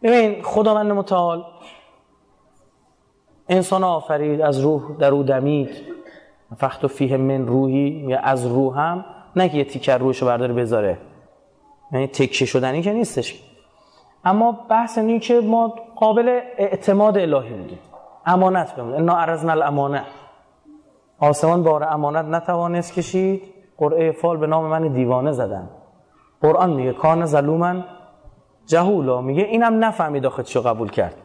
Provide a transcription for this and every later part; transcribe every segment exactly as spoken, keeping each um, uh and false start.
ببین خداوند متعال انسان آفرید، از روح در او دمید، فخت فیه من روحی، یا از روحم، نه که یه تیکر روحشو برداره بذاره، یعنی تکه شدنی که نیستش. اما بحث اینه که ما قابل اعتماد الهی بودیم، امانت بمونه. انا عرضنا الامانه، آسمان بار امانت نتوانست کشید، قرعه فال به نام من دیوانه زدن. قرآن میگه کان ظلوما جهولا، میگه اینم نفهمید آخه چیو قبول کرد.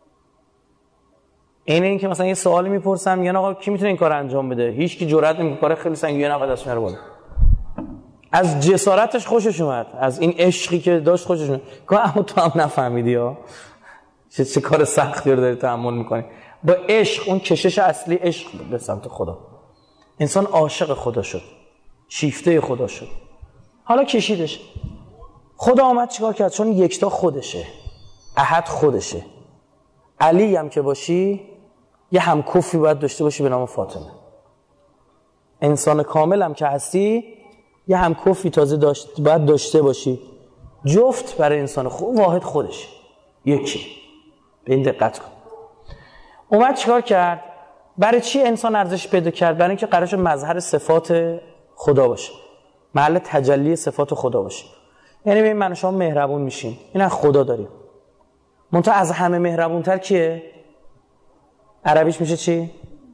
اینه این که مثلا یه سوالی میپرسم میگن آقا کی میتونه این کار انجام بده؟ هیچ کی جرئت نمیکنه، کار خیلی سنگینه، نفر دست میاره بالا. از جسارتش خوشش اومد، از این عشقی که داشت خوشش اومد. که اما تو هم نفهمیدی ها، چه چه کار سختی رو داری تحمل میکنی. با عشق، اون کشش اصلی عشق بود به سمت خدا. انسان عاشق خدا شد، شیفته خدا شد، حالا کشیدش. خدا آمد چیکار کرد؟ چون یکتا خودشه، احد خودشه. علی هم که باشی یه همکفی باید داشته باشی به نام فاطمه. انسان کامل هم که هستی یه همکفی تازه داشت باید داشته باشی. جفت برای انسان خوب واحد خودشه، یکی. به این دقت کن. اومد چیکار کرد؟ برای چی انسان ارزش پیدا کرد؟ برای اینکه قرارش مظهر صفات خدا باشه، محل تجلی صفات خدا باشه. یعنی ببین من و شما مهربون میشیم، این از خدا داریم. منتها از همه مهربونتر کیه؟ عربیش میشه چی؟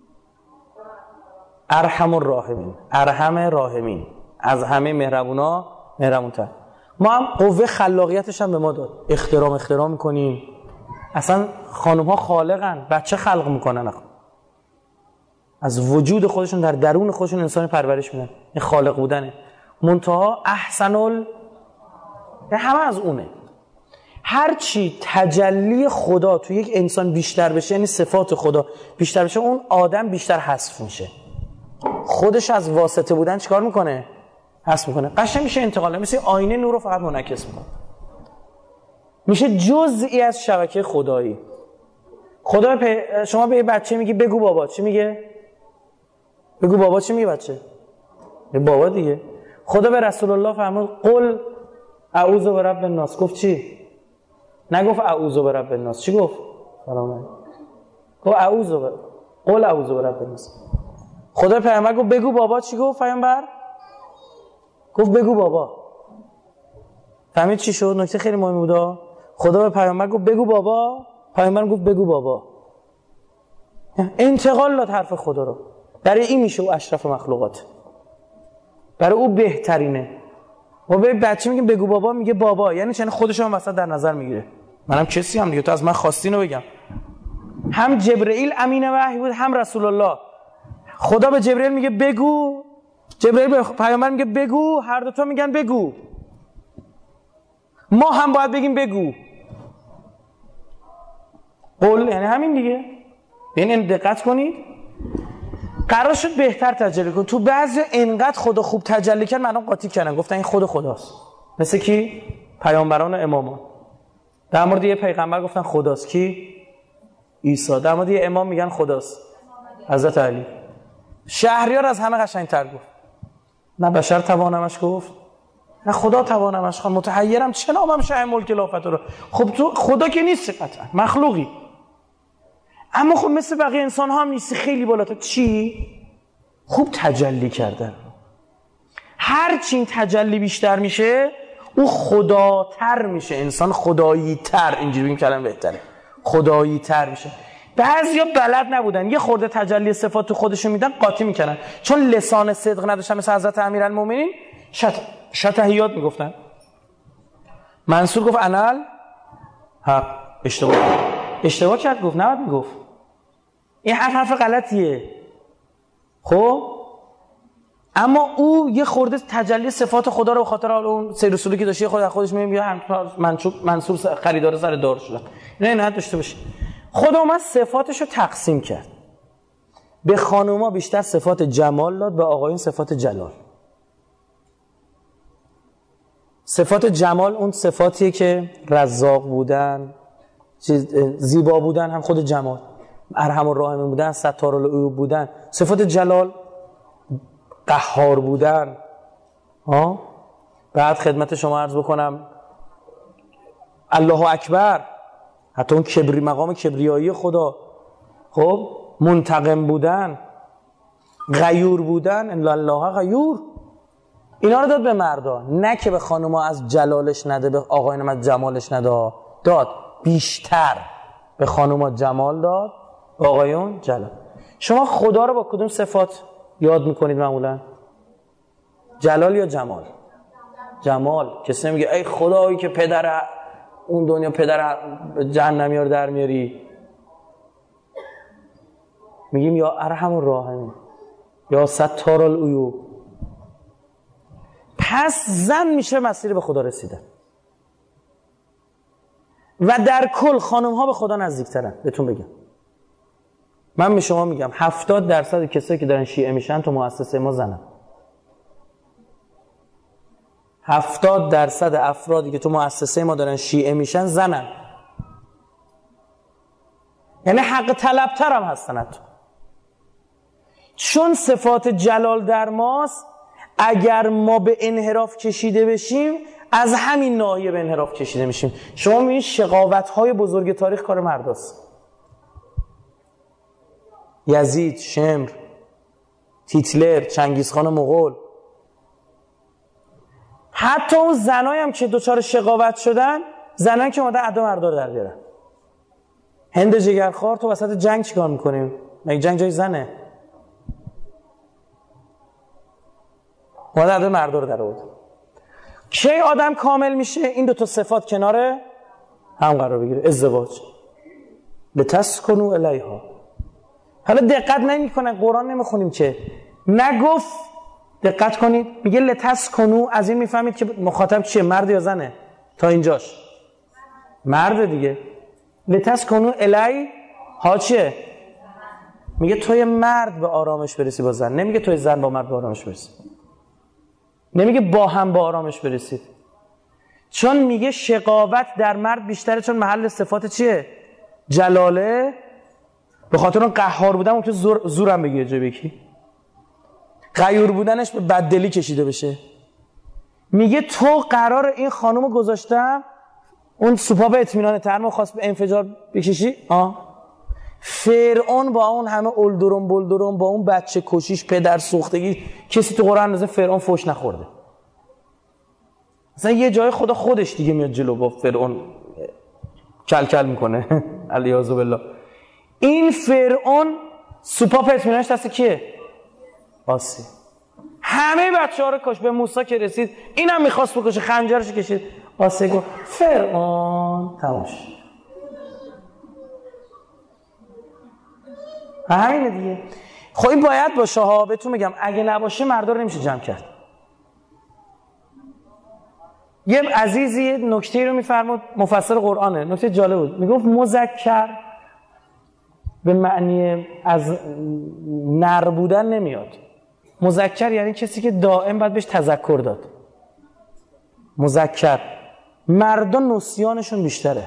ارحم الراحمین. ارحم راحمین، از همه مهربونا مهربونتر. ما هم قوه خلاقیتش هم به ما داد. اخترام اخترام میکنیم. اصلا خانم ها خالقن، بچه خلق میکنن، اخ. از وجود خودشون در درون خودشون انسان پرورش میدن. این خالق بودنه. منتها احسن ال همه از اونه. هر چی تجلی خدا تو یک انسان بیشتر بشه، یعنی صفات خدا بیشتر بشه، اون آدم بیشتر حذف میشه. خودش از واسطه بودن چیکار میکنه؟ حذف میکنه. قشنگ میشه انتقال، مثل آینه نور رو فقط منعکس میکنه، میشه جزئی از شبکه خدایی. خدا به شما به بچه میگی بگو بابا، چی میگه؟ بگو بابا چی میگه بچه؟ به بابا دیگه. خدا به رسول الله فرمود قل اعوذ برب الناس، گفت چی؟ نگفت اعوذ برب الناس، چی گفت؟ سلام علیکم. گفت اعوذ برب قل اعوذ برب الناس. خدا پیامبر گفت بگو بابا، چی گفت پیامبر؟ گفت بگو بابا. فهمید چی شد؟ نکته خیلی مهمی بود. خدا به پیامبر گفت بگو بابا، پیامبر گفت بگو بابا. انتقال داد حرف خدا رو. برای این میشه او اشرف مخلوقات، برای او بهترینه. ما به بچه میگیم بگو بابا، میگه بابا، یعنی چنین خودش هم وسط در نظر میگیره. منم کسی هم دیگه، تو از من خواستی اینو بگم. هم جبرئیل امین وحی بود، هم رسول الله. خدا به جبرئیل میگه بگو، جبرئیل به پیامبر میگه بگو، هر دو تا میگن بگو. ما هم باید بگیم بگو. قول یعنی همین دیگه. یعنی دقت کنید، قرار شد بهتر تجلی کن. تو بعضی انقدر خدا خوب تجلی کرد مردم قاطی کردن، گفتن این خود خداست. مثل کی؟ پیامبران و امامان. در مورد یه پیغمبر گفتن خداست، کی؟ عیسی. در مورد یه امام میگن خداست، حضرت علی. شهریار از همه قشنگ‌تر گفت. نه بشر توانمش گفت، نه خدا توانمش خواند. متحیرم چه نامم شه ملک لافت رو. خب تو خدا که نیست قطعا، مخلوقی. اما خب مثل بقیه انسان ها هم نیستی، خیلی بالاتر. چی؟ خوب تجلی کردن. هر چی این تجلی بیشتر میشه او خداتر میشه، انسان خدایی تر، اینجوری بگیم کلمه بهتره، خدایی تر میشه. بعضیا بلد نبودن، یه خورده تجلی صفات تو خودشون میدن قاطی میکنن، چون لسان صدق نداشتن مثل حضرت امیرالمومنین شت شتهیات میگفتن. منصور گفت انال حق، اشتباه اشتباه کرد، گفت نباید میگفت، این حرف حرف غلطیه. خب اما او یه خورده تجلی صفات خدا رو به خاطر اون سیر رسولی که داشته خود خودش میگه منصور منصور خریدار سر دار شدن، نه نه داشته باشه. خدا اومد صفاتش رو تقسیم کرد. به خانوما بیشتر صفات جمال داد، به آقایون صفات جلال. صفات جمال اون صفاتیه که رزاق بودن، زیبا بودن، هم خود جمال، ارحم الراحمین بودن، ستار العیوب بودن. صفات جلال قهار بودن. ها بعد خدمت شما عرض بکنم الله اکبر، حتی اون کبری مقام کبریایی خدا، خب منتقم بودن، غیور بودن، ان الله غیور، اینا رو داد به مردا، نه که به خانوما از جلالش نده، به آقایون از جمالش نده، داد بیشتر به خانوما جمال داد، به آقایون جلال. شما خدا رو با کدوم صفات یاد میکنید معمولا؟ جلال یا جمال؟ جمال. کسی نمیگه ای خدایی که پدر اون دنیا پدر جهنمی رو در میاری، میگیم یا ارحم الراحمین یا ستار العیوب. پس زن میشه مسیر به خدا رسیدن و در کل خانم ها به خدا نزدیکترن. بهتون بگم، من به شما میگم هفتاد درصد کسایی که دارن شیعه میشن تو مؤسسه ما زنن. هفتاد درصد افرادی که تو مؤسسه ما دارن شیعه میشن زنن، یعنی حق طلبتر هم هستن حتی. چون صفات جلال در ماست، اگر ما به انحراف کشیده بشیم از همین ناحیه به انحراف کشیده میشیم. شما میبینید شقاوت‌های بزرگ تاریخ کار مرداست. یزید، شمر، هیتلر، چنگیزخان مغول، حتی اون زنایی هم که دوچار شقاوت شدن، زنایی که اومدن ادا مردا رو در بیارن. هند جگرخوار تو وسط جنگ چیکار میکنیم؟ مگه جنگ جای زنه؟ اومدن ادا مردا رو در آورد. کی آدم کامل میشه؟ این دو تا صفات کنار هم قرار بگیره. ازدواج. لتسکنوا الیها. حالا دقت نمیکنن، قرآن نمیخونیم که نگفت، دقت کنید میگه لتسکنوا، از این میفهمید که مخاطب چیه، مرد یا زنه؟ تا اینجاش مرد دیگه. لتسکنوا الیها چیه؟ میگه توی مرد به آرامش برسی با زن، نمیگه توی زن با مرد به آرامش برسی، نمیگه با هم با آرامش برسید. چون میگه شقاوت در مرد بیشتره، چون محل صفات چیه؟ جلاله. به خاطر اون قهار بودن ممکنه زور زورم بگیره جای بکی، غیور بودنش به بددلی کشیده بشه. میگه تو قرار این خانومو گذاشتم اون سوپاپ اطمینان ترمو خواست به انفجار بکشی. آه فرعون با اون همه اولدرون بولدرون، با اون بچه کشیش، پدر سوختگی، کسی تو قرآن اندازه فرعون فوش نخورده. مثلا یه جای خدا خودش دیگه میاد جلو با فرعون کل کل میکنه. علیاذ بالله. این فرعون سوپاپ اطمینانش دست کیه؟ آسی. همه بچه ها رو کش. به موسی که رسید اینم میخواست بکشه، خنجرش کشید، آسی گفت فرعون تماش. همینه دیگه. خب این باید باشه ها، بهتون میگم اگه نباشه مردا رو نمیشه جمع کرد. یه عزیزی نکته رو میفرمود، مفسر قرآنه، نکته جالب بود، میگفت مذکر به معنی از نر بودن نمیاد. مذکر یعنی کسی که دائم باید بهش تذکر داد. مذکر مردا نسیانشون بیشتره،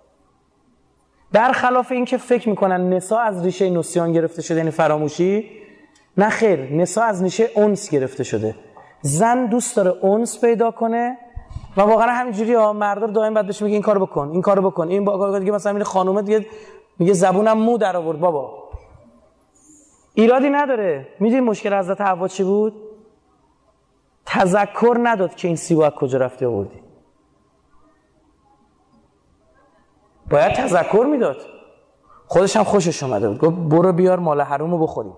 برخلاف این که فکر میکنن نساء از ریشه نسیان گرفته شده، یعنی فراموشی. نه خیر، نساء از ریشه انس گرفته شده. زن دوست داره انس پیدا کنه و واقعا همینجوری ها، مردا دائم بعد بهش میگه این کارو بکن، این کارو بکن، این با دیگه. مثلا این خانومه دیگه میگه زبونم مو در آورد بابا. ایرادی نداره. میدونی مشکل حضرت حوا چی بود؟ تذکر نداد که این سیب از کجا رفتی آوردی. باید تذکر میداد. خودش هم خوشش اومده بود، گفت برو بیار مال حرومو بخوریم.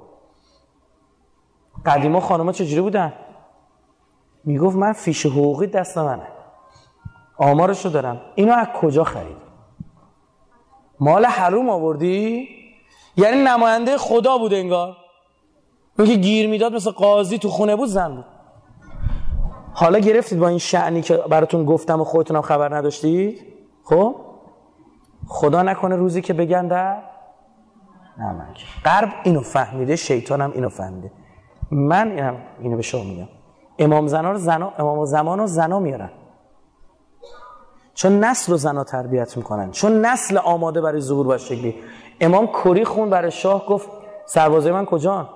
قدیما خانوما چجوری بودن؟ میگفت من فیش حقوقی دست منه، آمارشو دارم، اینو از کجا خرید؟ مال حروم آوردی؟ یعنی نماینده خدا بود انگار. اون که گیر میداد مثل قاضی تو خونه بود، زن بود. حالا گرفتید با این شأنی که براتون گفتم و خودتونم خبر نداشتید؟ خب خدا نکنه روزی که بگن در نمک. غرب اینو فهمیده، شیطان هم اینو فهمیده. من اینم اینو به شما میگم، امام زنا رو زنا، امام زمان رو زنا میارن، چون نسل رو زنا تربیت میکنن، چون نسل آماده برای ظهور باید شکلی. امام کری خون برای شاه، گفت سربازای من کجان؟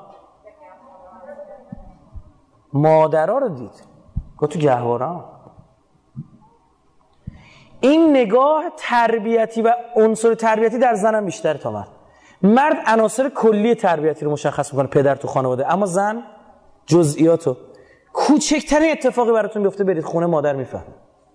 مادرها رو دید، گفت تو گهواران. این نگاه تربیتی و عنصر تربیتی در زنم بیشتر تا مرد. مرد عناصر کلی تربیتی رو مشخص میکنه، پدر تو خانواده، اما زن جزئیاتو. کوچکترین اتفاقی براتون بیفته برید خونه، مادر میفهمه،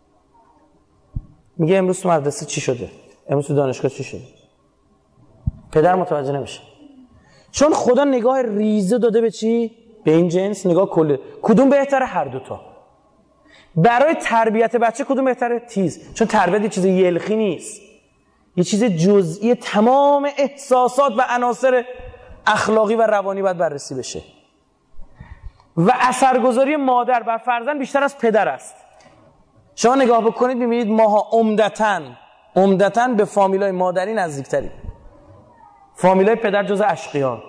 میگه امروز تو مدرسه چی شده، امروز تو دانشگاه چی شده. پدر متوجه نمیشه، چون خدا نگاه ریزه داده به چی؟ به این جنس، نگاه کلی. کدوم بهتره؟ هر دوتا. برای تربیت بچه کدوم بهتره؟ تیز. چون تربیت یه چیز یلخی نیست، یه چیز جزئی، تمام احساسات و عناصر اخلاقی و روانی باید بررسی بشه و اثرگذاری مادر بر فرزند بیشتر از پدر است. شما نگاه بکنید میبینید ماها عمدتاً عمدتاً به فامیلای مادری نزدیکتریم. فامیلای پدر جز اشقیان.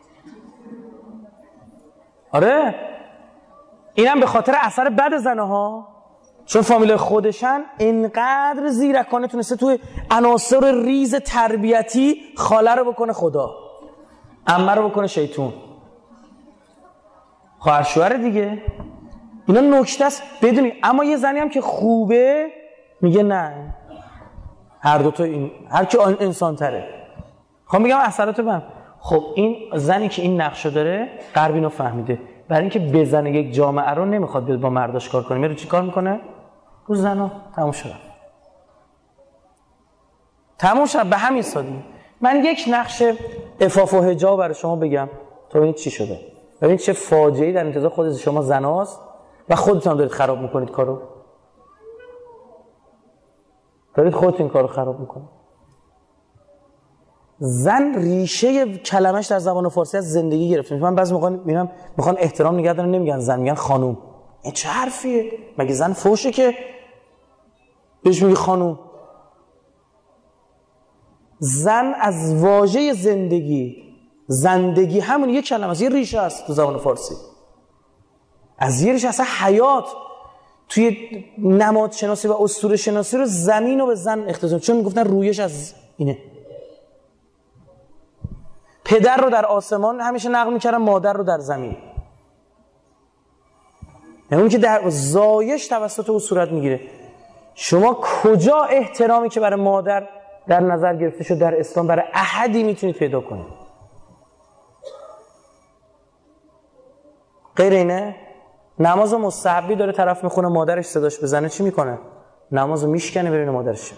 آره، اینم به خاطر اثر بد زنه ها، چون فامیلای خودشن اینقدر زیرکانه تونسته توی عناصر ریز تربیتی خاله رو بکنه خدا، عمه رو بکنه شیطون، خواهر شوهر دیگه. اینا نکته است بدونی. اما یه زنی هم که خوبه میگه نه، هر دو تا این، هر کی انسان تره. خب میگم اثرات من. خب این زنی که این نقشو داره غرب اینو فهمیده، برای اینکه بزنه یک جامعه رو نمیخواد بیاد با مرداش کار کنه، میره چی کار میکنه؟ رو زنا. تموم شد تموم شد به همین سادگی. من یک نقش عفاف و حجاب برای شما بگم تا ببینید چی شده. ببینید چه فاجعه‌ای در انتظار خود شما زناست و خودتون دارید خراب میکنید کارو. دارید خودتون کارو خراب میکنید. زن ریشه کلمش در زبان فارسی از زندگی گرفته. من بعضی موقع میبینم میخوان احترام نگه دارن، نمیگن زن، میگن خانوم. این چه حرفیه؟ مگه زن فوشه که بهش میگی خانوم؟ زن از واژه زندگی، زندگی همون یک کلمه است، یه ریشه است تو زبان فارسی. از یه ریشه اصلا حیات توی نماد شناسی و اسطوره شناسی رو زمین رو به زن اختصاص، چون میگفتن رویش از اینه. پدر رو در آسمان همیشه نقل میکردن، مادر رو در زمین. یعنی اون که در زایش توسط او صورت میگیره. شما کجا احترامی که برای مادر در نظر گرفته شد در اسلام برای احدی میتونید پیدا کنید؟ غیر اینه؟ نماز مستحبی داره طرف میخونه، مادرش صداش بزنه چی میکنه؟ نمازو میشکنه ببینه مادرش.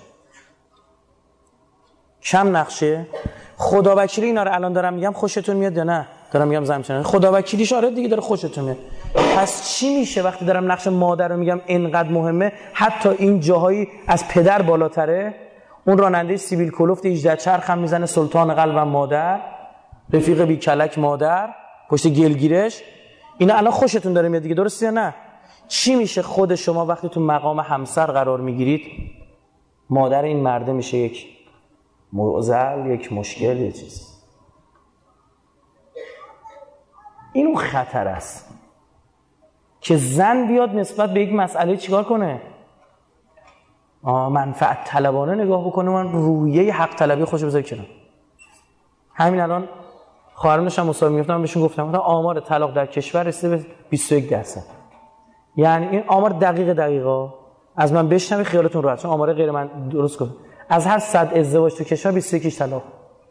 کم نقشه. خدا وکیلی اینا رو الان دارم میگم خوشتون میاد یا نه؟ دارم میگم زمچنه خدا وکیلیش آره دیگه داره خوشتون میاد. پس چی میشه وقتی دارم نقش مادر رو میگم اینقدر مهمه؟ حتی این جاهایی از پدر بالاتره. اون راننده سیبیل کلفت هجده چرخ هم میزنه سلطان قلبم مادر، رفیق بی کلک مادر، پشت گلگیرش. اینا الان خوشتون داره میاد دیگه، درسته یا نه؟ چی میشه خود شما وقتی تو مقام همسر قرار میگیرید؟ مادر این مرده میشه یک معضل، یک مشکل، یک چیز. اینو خطر است که زن بیاد نسبت به یک مسئله چیکار کنه؟ آه منفعت طلبانه نگاه بکنه، من رویه حق طلبی خوشو بذاره کنم. همین الان خواهرم داشتم مصاحبه می‌گفتم، بهشون گفتم آمار طلاق در کشور رسیده به بیست و یک درصد. یعنی این آمار دقیق دقیقا از من بشنوید خیالتون راحت، چون آمار غیر من درست گفتم. از هر صد ازدواج تو کشور بیست و یک طلاق.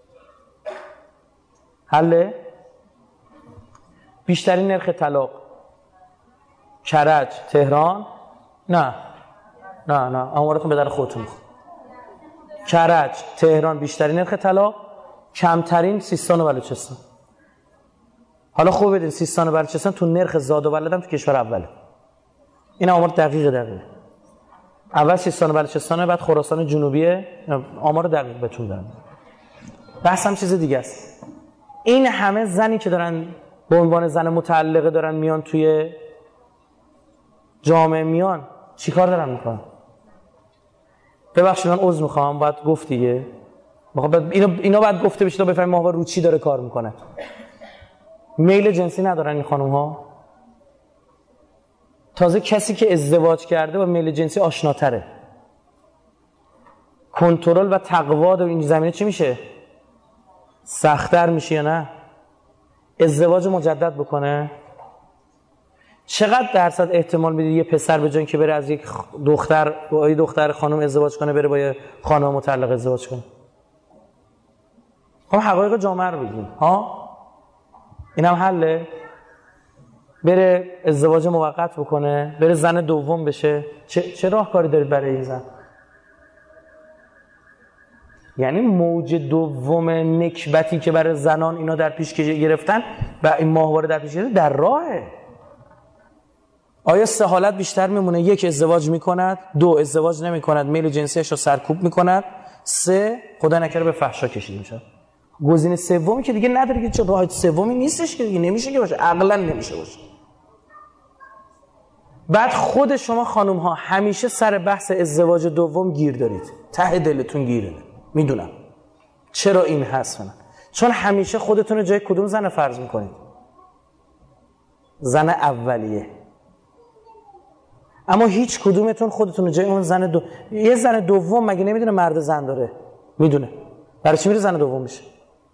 حله؟ بیشترین نرخ طلاق کرج، تهران؟ نه نه نه آمارتون به در خودتون. کرج، تهران بیشترین نرخ طلاق، کمترین سیستان و بلوچستان. حالا خوب بدین سیستان و بلوچستان تو نرخ زاد و ولد هم تو کشور اوله. این آمار دقیق دقیقه. اول سیستان و بلوچستان، بعد خراسان جنوبیه. آمار دقیق بهتون دارم. بحث هم چیز دیگه است. این همه زنی که دارن به عنوان زن متعلقه دارن میان توی جامعه میان چیکار دارن میکنن؟ ببخشید من عذر میخوام، باید گفت دیگه. اینا اینا باید گفته بشه تا بفهمیم ماهوا رو چی داره کار میکنه. میل جنسی ندارن این خانم ها. تازه کسی که ازدواج کرده با میل جنسی آشناتره. کنترل و تقوا در این زمینه چی میشه؟ سخت‌تر میشه یا نه؟ ازدواج مجدد بکنه. چقدر درصد احتمال میدید یه پسر به جای اینکه بره از یک دختر با یه دختر خانم ازدواج کنه بره با یه خانم مطلقه ازدواج کنه؟ خب حقایق جامعه رو بگیم ها، اینم حله؟ بره ازدواج موقت بکنه، بره زن دوم بشه، چه, چه راهکاری دارید برای این زن؟ یعنی موج دوم نکبتی که برای زنان اینا در پیش گرفتن و این ماهواره در پیش گرفتن در راهه. آیا سه حالت بیشتر میمونه؟ یک، ازدواج میکند، دو، ازدواج نمیکند میل جنسیش رو سرکوب میکند، سه، خدا نکره به فحشا کشیده میشه. گزینه سومی که دیگه نداره که چه راه سومی نیستش که دیگه نمیشه که باشه، عقلا نمیشه باشه. بعد خود شما خانم ها همیشه سر بحث ازدواج دوم گیر دارید، ته دلتون گیره. میدونم چرا این هست من. چون همیشه خودتون رو جای کدوم زن فرض میکنید؟ زن اولیه. اما هیچ کدومتون خودتون رو جای اون زن دو... یه زن دوم مگه نمیدونه مرد زن داره؟ میدونه. برای چی میره زن دوم میشه؟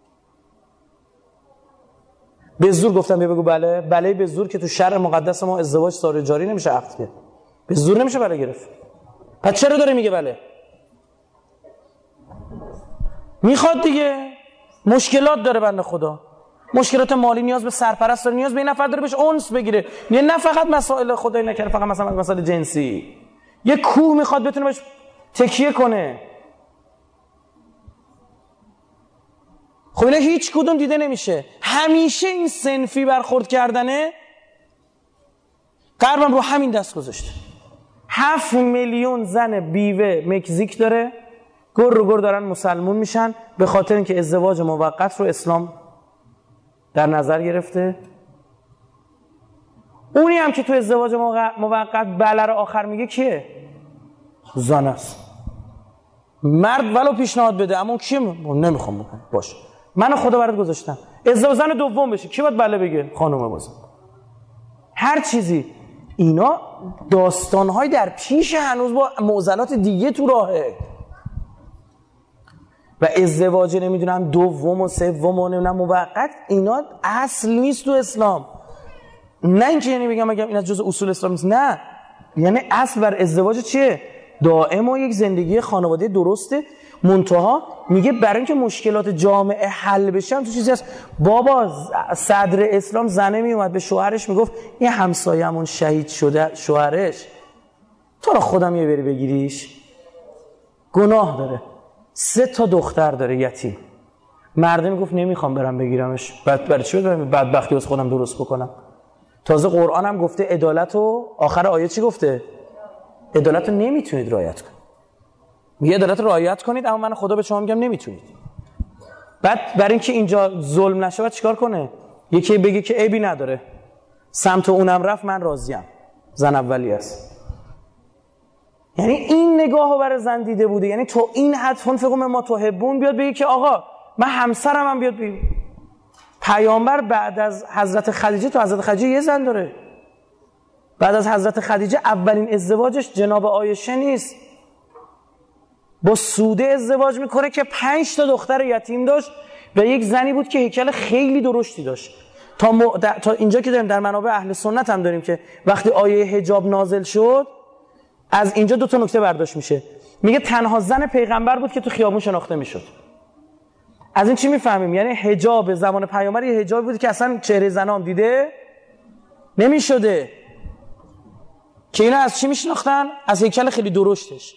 به زور گفتم بیا بگو بله. بله به زور که تو شرع مقدس ما ازدواج ساری جاری نمیشه، عقد که به زور نمیشه بله گرفت. پس چرا داره میگه بله؟ میخواد دیگه. مشکلات داره بنده خدا، مشکلات مالی، نیاز به سرپرست داره، نیاز به این نفر داره بهش انس بگیره. یه نه فقط مسائل خدای نکره فقط مثلا مسائل جنسی، یه کوه میخواد بتونه بهش تکیه کنه. خب اینا هیچ کدوم دیده نمیشه. همیشه این صنفی برخورد کردنه غربم رو همین دست گذاشته. هفت میلیون زن بیوه مکزیک داره، گر رو گر دارن مسلمون میشن به خاطر اینکه ازدواج موقت رو اسلام در نظر گرفته. اونی هم که تو ازدواج موقت بله رو آخر میگه کیه؟ زن است. مرد ولو پیشنهاد بده اما کیه؟ نمیخوام بکنم. باشه من خدا برات گذاشتم ازدواج زن دوم بشه، کی باید بله بگه؟ خانومه بازم. هر چیزی اینا داستانهای در پیش هنوز با معضلات دیگه تو راهه. و ازدواج نمیدونم دوم و سوم و نمیدونم موقت، اینا اصل نیست تو اسلام. نه اینکه یعنی بگم بگم اینا جزء اصول اسلام نیست، نه، یعنی اصل بر ازدواج چیه؟ دائم و یک زندگی خانواده درسته. منتها میگه برای اینکه مشکلات جامعه حل بشه هم تو چیزی هست. بابا صدر اسلام زنه میومد به شوهرش میگفت این همسایه‌مون شهید شده شوهرش، تو را خودم یه بری بگیریش، گناه داره، سه تا دختر داره یتیم. مرده میگفت نمیخوام برم بگیرمش، بعد برای چی برم بدبختی واسه خودم درست بکنم؟ تازه قرآن هم گفته عدالت رو، آخر آیه چی گفته؟ عدالت رو نمیتونید رعایت کنید. میگه عدالت رو رعایت کنید اما من خدا به شما میگم نمیتونید. بعد برای اینکه اینجا ظلم نشه بعد چیکار کنه؟ یکی بگه که عیبی نداره، سمت اونم رفت من راضیم، زن اولی است. یعنی این نگاهو برای زن دیده بوده. یعنی تو این حد فنفقوا مما تحبون بیاد بگه که آقا من همسرم هم بیاد بگه. پیامبر بعد از حضرت خدیجه، تو حضرت خدیجه یه زن داره. بعد از حضرت خدیجه اولین ازدواجش جناب عایشه نیست، با سوده ازدواج میکنه که پنج تا دختر یتیم داشت و یک زنی بود که هیکل خیلی درشتی داشت. تا, م... تا اینجا که داریم در منابع اهل سنت هم داریم که وقتی آیه حجاب نازل شد از اینجا دو تا نکته برداشت میشه. میگه تنها زن پیغمبر بود که تو خیابون شناخته میشد. از این چی میفهمیم؟ یعنی حجاب زمان پیامبر یه حجابی بود که اصلا چهره زنام دیده نمیشده. که اینا از چی میشناختن؟ از هیکل خیلی درشتش.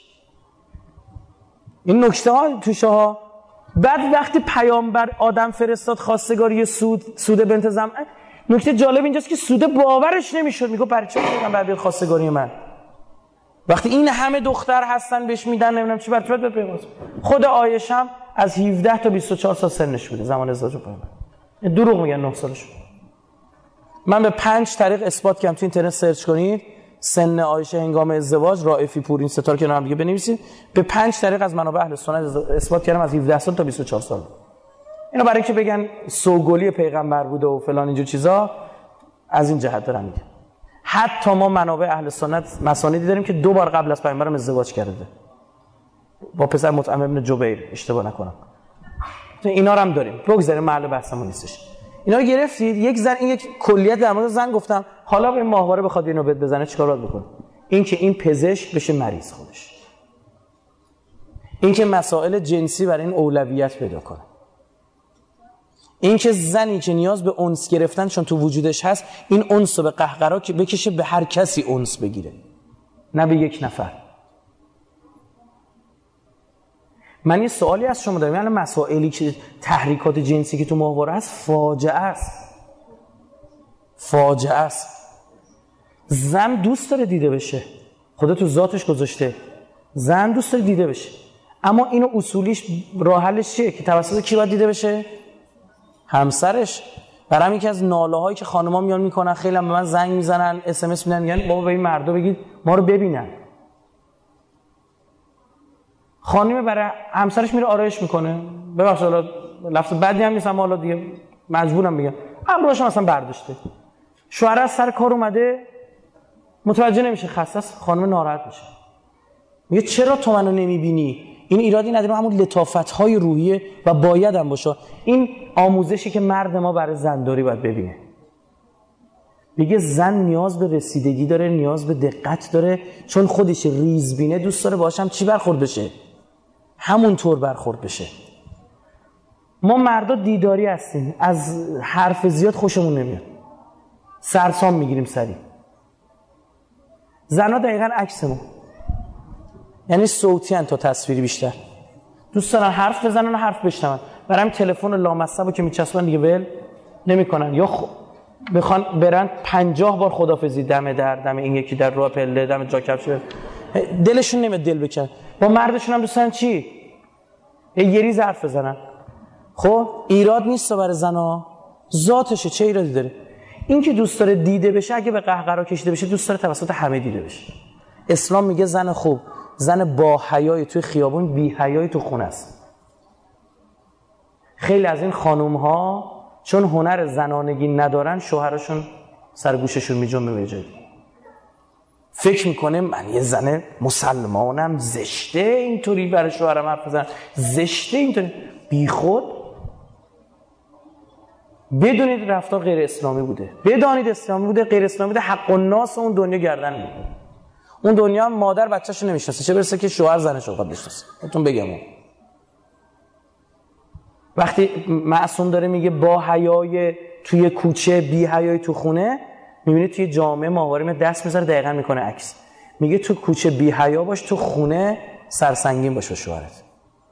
این نکته ها توشه ها. بعد وقتی پیامبر آدم فرستاد خواستگاری سود سود بنت زمعه، نکته جالب اینجاست که سوده باورش نمیشد. میگه برای چه پیغمبر بیاد خواستگاری من وقتی این همه دختر هستن بهش میدن نمیدونم چی؟ برات به پیغمبر. خود عایشه هم از هفده تا بیست و چهار سال سنش بوده زمان ازدواج پیغمبر. دروغ میگن نه سالش. من به پنج طریق اثبات کردم، تو اینترنت سرچ کنید سن عایشه هنگام ازدواج، رائفی پور، این ستاره که نام دیگه بنویسید، به پنج طریق از منابع اهل سنت اثبات کردم از هفده سال تا بیست و چهار سال. اینا برای اینکه بگن سوگلی پیغمبر بوده و فلان اینجور چیزا، از این جهت دارن میگن. حتی ما منابع اهل سنت مسانیدی داریم که دو بار قبل از پیغمبرم ازدواج کرده با پسر مطعم ابن جبیر، اشتباه نکنم. اینا رو هم داریم. بگذاریم محل بحثمون نیستش. اینا رو گرفتید. یک زن، این یک کلیت در مورد زن گفتم. حالا به ماهواره بخواد اینو بهت بزنه چیکار باید بکنه؟ این که این پزشک بشه مریض خودش، این که مسائل جنسی برای این اولویت پیدا کنه، این که زنی که نیاز به انس گرفتن چون تو وجودش هست، این انس رو به قهقرا که بکشه به هر کسی انس بگیره، نه به یک نفر. من یه سوالی از شما دارم، یعنی مسائلی که تحریکات جنسی که تو ماهواره هست فاجعه است، فاجعه است. زن دوست داره دیده بشه، خدا تو ذاتش گذاشته زن دوست داره دیده بشه، اما اینو اصولیش راه حلش چیه که توسط کی باید دیده بشه؟ همسرش. برام یکی از ناله هایی که خانم‌ها میان میکنن، خیلی هم به من زنگ میزنن، اس ام اس میدن، میگن بابا به این مردا بگید ما رو ببینن. خانم برای همسرش میره آرایش میکنه، ببخشید حالا لفظ بدی هم نیست اما حالا دیگه مجبورم بگم، ابروهاش مثلا برداشته، شوهر از سر کار اومده متوجه نمیشه، خسته است، خانم ناراحت میشه، میگه چرا تو منو نمیبینی؟ این ایرادی نداره، همون لطافت‌های روحیه و باید هم باشه. این آموزشی که مرد ما برای زنداری باید ببینه. میگه زن نیاز به رسیدگی داره، نیاز به دقت داره، چون خودش ریزبینه، دوست داره باهاش هم چی برخورد بشه؟ همونطور برخورد بشه. ما مردا دیداری هستیم، از حرف زیاد خوشمون نمیاد، سرسام میگیریم سریع. زنها دقیقاً عکسمون، یعنی صوتی ان تا تصویری بیشتر، دوست دارن حرف بزنن و حرف بشنون. برام تلفن لامصبو که میچسبن دیگه ول نمیکنن، یا خ... بخوان برن پنجاه بار خدافظی، دم در دم این یکی در راه پله، دم جا کفش، دلشون نمیاد دل بکن. با مردشون هم دوست دارن چی؟ یه ریز حرف بزنن. خب ایراد نیست برای زنا، ذاتشه، چه ایرادی داره؟ این که دوست داره دیده بشه، اگه به قهقرا کشیده بشه دوست داره توسط همه دیده بشه. اسلام میگه زن خوب، زن با حیای توی خیابون، بی حیای تو خونه است. خیلی از این خانوم ها چون هنر زنانگی ندارن، شوهرشون سر گوششون میجنبه به جای، فکر میکنه من یه زن مسلمانم، زشته اینطوری برای شوهرم حرف بزنم، زشته اینطوری. بی خود بدونید رفتار غیر اسلامی بوده، بدانید اسلامی بوده، غیر اسلامی بوده، حق الناس اون دنیا گردن میگیره. اون دنیا مادر بچه‌شو نمیشناسه، چه برسه که شوهر زنش رو بشناسه. بهتون بگم اون وقتی معصوم داره میگه با حیای توی کوچه، بی حیای تو خونه، میبینید توی جامعه ماهواره دست میذاره دقیقاً میکنه عکس. میگه تو کوچه بی حیا باش، تو خونه سرسنگین باش با شوهرت.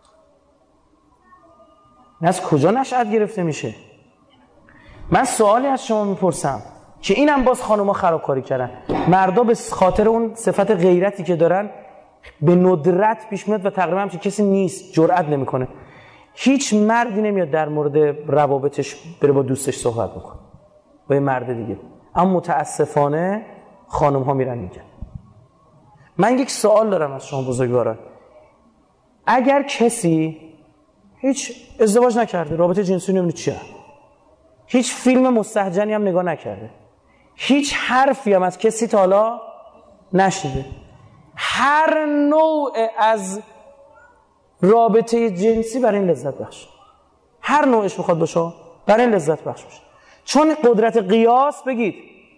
از کجا نشأت گرفته میشه؟ من سوالی از شما میپرسم که اینم باز خانوما خرابکاری کردن. مردا به خاطر اون صفت غیرتی که دارن به ندرت پیش میاد و تقریبا همچین کسی نیست، جرئت نمیکنه. هیچ مردی نمیاد در مورد روابطش بره با دوستش صحبت بکنه با یه مرد دیگه، اما متاسفانه خانم ها میرن میگن. من یک سوال دارم از شما بزرگواران، اگر کسی هیچ ازدواج نکرده، رابطه جنسی نمیدونه چیه، هیچ فیلم مستهجنی هم نگاه نکرده، هیچ حرفی هم از کسی تا حالا نشنیده، هر نوع از رابطه جنسی برای این لذت بخش، هر نوعش بخواد باشه برای این لذت بخش باشه، چون قدرت قیاس بگید.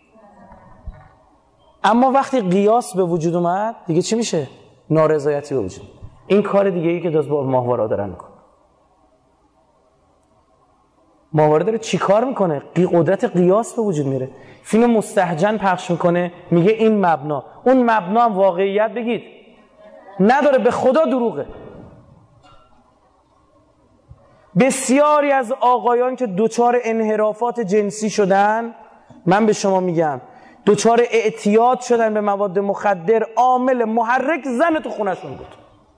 اما وقتی قیاس به وجود اومد دیگه چی میشه؟ نارضایتی به وجود. این کار دیگه ای که داز با ماهواره دارن میکنه. ماهواره داره چی کار میکنه؟ قدرت قیاس به وجود میره. فیلم مستهجن پخش میکنه، میگه این مبنا، اون مبنا هم واقعیت بگید نداره، به خدا دروغه. بسیاری از آقایان که دوچار انحرافات جنسی شدن، من به شما میگم دوچار اعتیاد شدن به مواد مخدر، عامل محرک زن تو خونشون بود.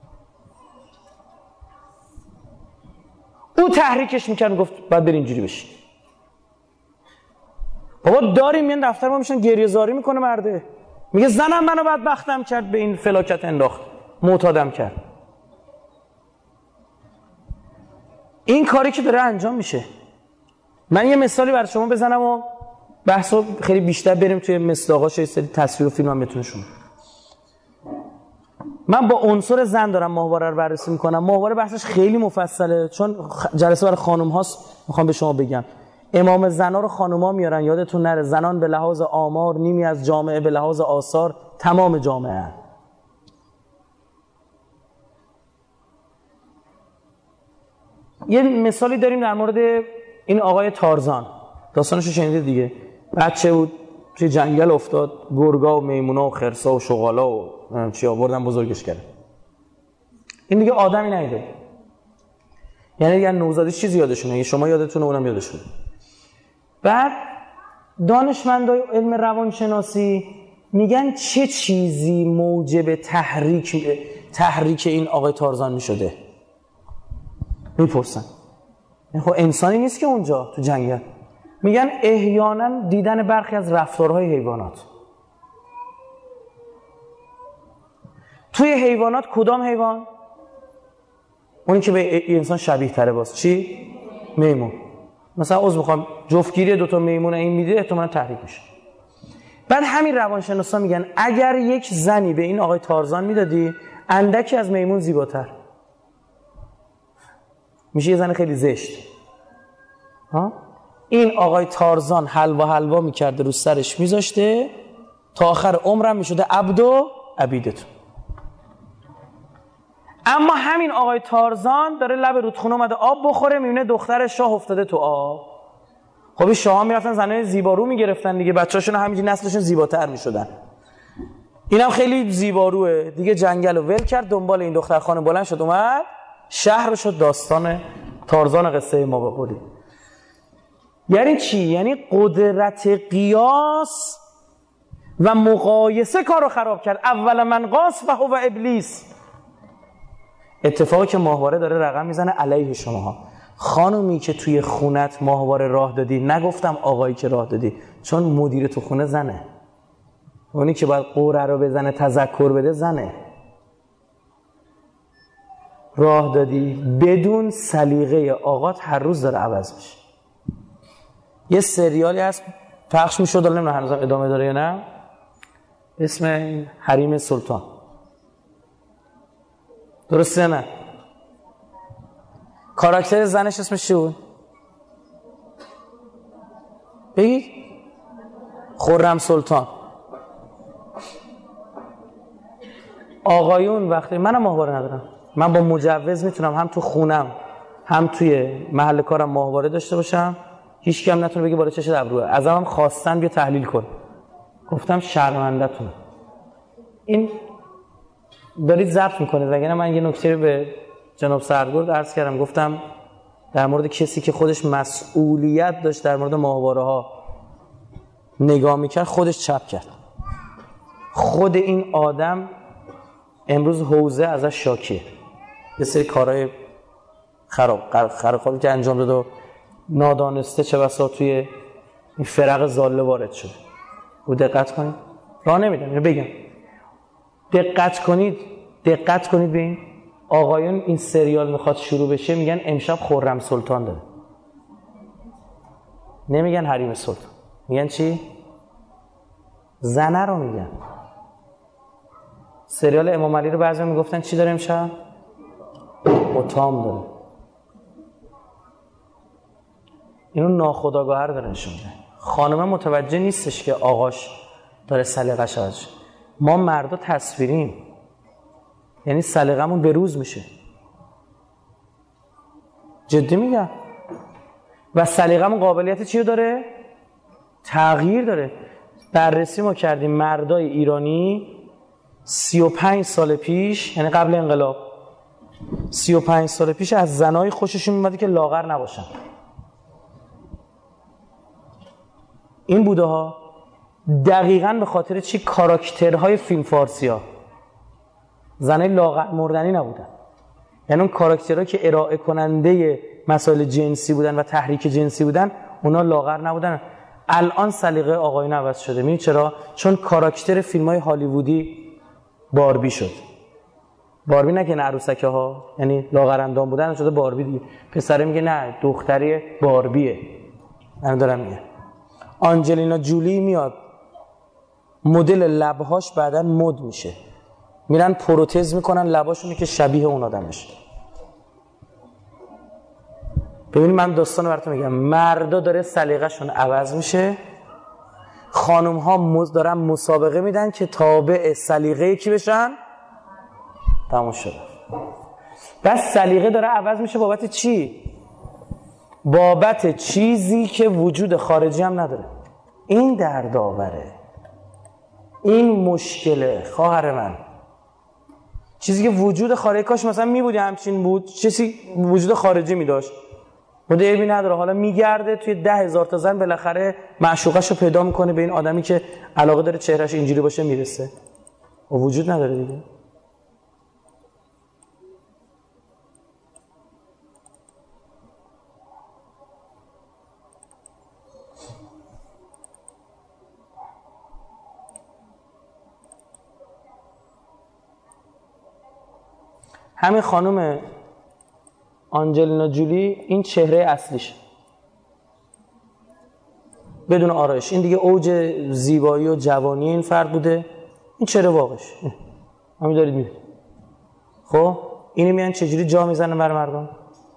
او تحریکش میکرد، گفت باید بری اینجوری بشی. بابا داریم میان دفتر ما میشن گریه زاری میکنه مرده، میگه زنم منو بدبختم کرد، به این فلاکت انداخت، معتادم کرد. این کاری که داره انجام میشه. من یه مثالی برای شما بزنم و بحثو خیلی بیشتر بریم توی مصداقاش، یه سری تصویر و فیلم هم بتونه شما. من با عنصر زن دارم ماهواره رو بررسی میکنم. ماهواره بحثش خیلی مفصله چون جلسه برای خانم هاست، میخوام به شما بگم امام زنا رو خانوما میارن، یادتون نره زنان به لحاظ آمار نیمی از جامعه، به لحاظ آثار تمام جامعه. یه مثالی داریم در مورد این آقای تارزان، داستانشو شنیدید دیگه. بچه بود توی جنگل افتاد، گرگا و میمونا و خرسا و شغالا و چی آوردن بزرگش کردن. این دیگه آدمی نیده، یعنی دیگه نوزادیش چیزی یادشونه، شما یادتونه اونم یادشونه. بعد دانشمندای علم روانشناسی میگن چه چیزی موجب تحریک تحریک این آقای تارزان میشده؟ میپرسن. خب انسانی نیست که اونجا تو جنگل. میگن احیانا دیدن برخی از رفتارهای حیوانات. توی حیوانات کدام حیوان؟ اونی که به انسان شبیه تره. باز چی؟ میمون. مثلا عضو میخوام جفتگیری دوتا میمون این میده، احتمالاً تحریک میشه. بعد همین روانشناسا میگن اگر یک زنی به این آقای تارزان میدادی، اندکی از میمون زیباتر میشه، یه زن خیلی زشت. ها؟ این آقای تارزان حلوا حلوا میکرده رو سرش میذاشته تا آخر عمرم میشده عبد و عبیدتون. اما همین آقای تارزان داره لب رودخونه اومده آب بخوره، میبینه دختر شاه افتاده تو آب. خب این شاه ها میرفتن زنای زیبارو میگرفتن دیگه، بچه‌هاشون همینجوری نسلشون زیباتر میشدن. اینم خیلی زیباروه دیگه، جنگل رو ول کرد دنبال این دختر خانه، بلند شد اومد شهر شد. داستان تارزان قصه ما بقولی. یعنی چی؟ یعنی قدرت قیاس و مقایسه کارو خراب کرد. اول من قاس و هو ابلیس. اتفاقی که ماهواره داره رقم میزنه علیه شماها. خانومی که توی خونت ماهواره راه دادی، نگفتم آقایی که راه دادی، چون مدیر تو خونه زنه، اونی که باید قوره رو بزنه تذکر بده زنه. راه دادی بدون سلیقه آقات، هر روز داره عوض میشه. یه سریالی هست پخش میشد، الان نمیدونم هنوز ادامه داره یا نه، اسم حریم سلطان. درسته نه؟ کاراکتر زنش اسمش چی بود؟ بگید. خرم سلطان. آقایون وقتی منم ماهواره ندارم، من با مجوز میتونم هم تو خونم هم توی محل کارم ماهواره داشته باشم، هیچ کی هم نتونه بگه بالا چش ابروه. ازم هم خواستن بیا تحلیل کن، گفتم شرمنده‌تون. این دارید ضبط میکنید. وگرنه من یه نکته به جناب سردگرد عرض کردم، گفتم در مورد کسی که خودش مسئولیت داشت در مورد ماهواره ها نگاه میکرد، خودش چپ کرد. خود این آدم امروز حوزه ازش شاکیه، یه سری کارهای خراب خرابی که انجام داد و نادانسته چه بسا توی این فرق ضاله وارد شده. و دقت کنید، راه نمیدم اینو بگم، دقت کنید دقت کنید به این آقایون. این سریال میخواد شروع بشه میگن امشب خرم سلطان داره، نمیگن حریم سلطان، میگن چی؟ زنه رو میگن. سریال امام علی رو بعضی میگفتن چی داره امشب؟ اتام داره. اینو ناخودآگاه داره نشون میده. خانم متوجه نیستش که آقاش داره سلیقه‌ش عوض. ما مردا تصویریم، یعنی سلیقه‌مون به روز میشه. جدی میگم. و سلیقه‌مون قابلیت چی رو داره؟ تغییر داره. بررسی ما کردیم مردای ایرانی سی و پنج سال پیش، یعنی قبل انقلاب، سی و پنج سال پیش از زنای خوششون میاد که لاغر نباشن. این بوده ها دقیقاً به خاطر چی؟ کاراکترهای فیلم فارسی ها. زنای لاغر مردنی نبودن، یعنی اون کاراکترها که ارائه کننده مسائل جنسی بودن و تحریک جنسی بودن، اونا لاغر نبودن. الان سلیقه آقایون عوض شده. می‌بینید چرا؟ چون کاراکتر فیلم‌های هالیوودی باربی شد. باربی نه که نه عروسکه ها، یعنی لاغرندام بودن شده باربی دیگه. پسره میگه نه دختری باربیه. من دارم میگم آنجلینا جولی میاد مدل لبهاش بعداً مد میشه، میرن پروتز میکنن لباشونو که شبیه اون آدم بشه. ببینید من داستانو براتون میگم. مردا داره سلیقه‌شون عوض میشه، خانم ها مز دارن مسابقه میدن که تابع سلیقه کی بشن. تموم شد. بس سلیقه داره عوض میشه بابت چی؟ بابت چیزی که وجود خارجی هم نداره. این دردآوره، این مشکله خواهر من. چیزی که وجود خارجی، کاش مثلا میبودی همچین بود، چیزی وجود خارجی میداشت، بوده عیبی نداره، حالا میگرده توی ده هزار تا زن بالاخره معشوقش رو پیدا میکنه به این آدمی که علاقه داره چهرش اینجوری باشه میرسه. و وجود نداره دیگه. همین خانم آنجلینا جولی این چهره اصلیش بدون آرایش، این دیگه اوج زیبایی و جوانی این فرد بوده، این چهره واقعش همین دارید میدید. خب اینی میان چجوری جا میزنن بر مردم،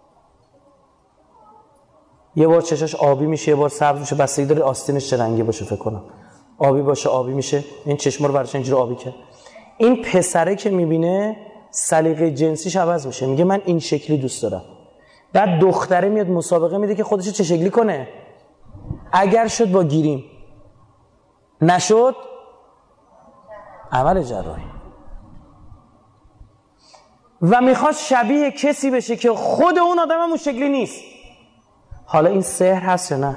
یه بار چشاش آبی میشه، یه بار سبز میشه، بستگی داره آستینش چه رنگی باشه. فکر کنم آبی باشه آبی میشه، این چشما رو براش اینجوری آبی کرد. این پسره که میبینه سلیقه جنسیش عوض میشه، میگه من این شکلی دوست دارم. بعد دختره میاد مسابقه میده که خودش چه شکلی کنه. اگر شد با گیریم، نشد عمل جراحی. و میخواد شبیه کسی بشه که خود اون آدم هم اون شکلی نیست. حالا این سحر هست یا نه؟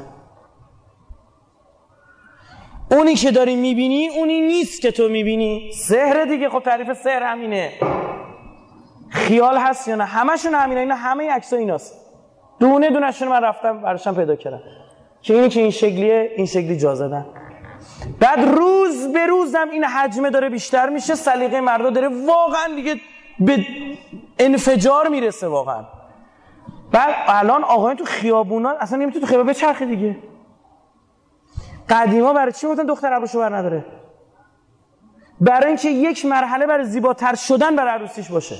اونی که داری میبینی اونی نیست که تو میبینی. سحر دیگه. خب تعریف سحر همینه. خیال هست یا نه؟ همشون همینه. اینا همه عکس‌ها ایناست. دونه دونه‌شون من رفتم براشم پیدا کردم که اینی که این شکلیه این شکلی جا زدن. بعد روز به روزم این حجمه داره بیشتر میشه، سلیقه مردا داره واقعا دیگه به انفجار میرسه واقعا. بعد الان آقایون تو خیابونا اصلا نمیتونه تو خیابون بچرخه دیگه. قدیما برای چی گفتن دختر ابروشو بر نداره؟ برای اینکه یک مرحله برای زیباتر شدن برای عروسیش باشه.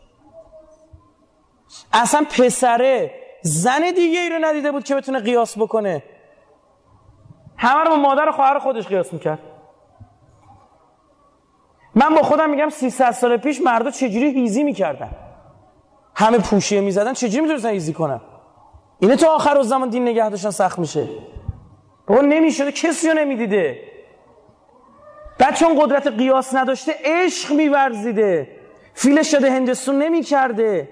اصلا پسره زن دیگه ای رو ندیده بود که بتونه قیاس بکنه. همه رو با مادر و خواهر خودش قیاس میکرد. من با خودم میگم سیصد سال پیش مردا چجوری هیزی میکردن، همه پوشیه میزدن، چجوری میتونستن هیزی کنن؟ اینه تا آخر الزمان دین نگه داشتن سخت میشه. بابا نمیشده، کسی رو نمیدیده. بعد چون قدرت قیاس نداشته عشق میورزیده، فیلش شده هندستون نمیکرده.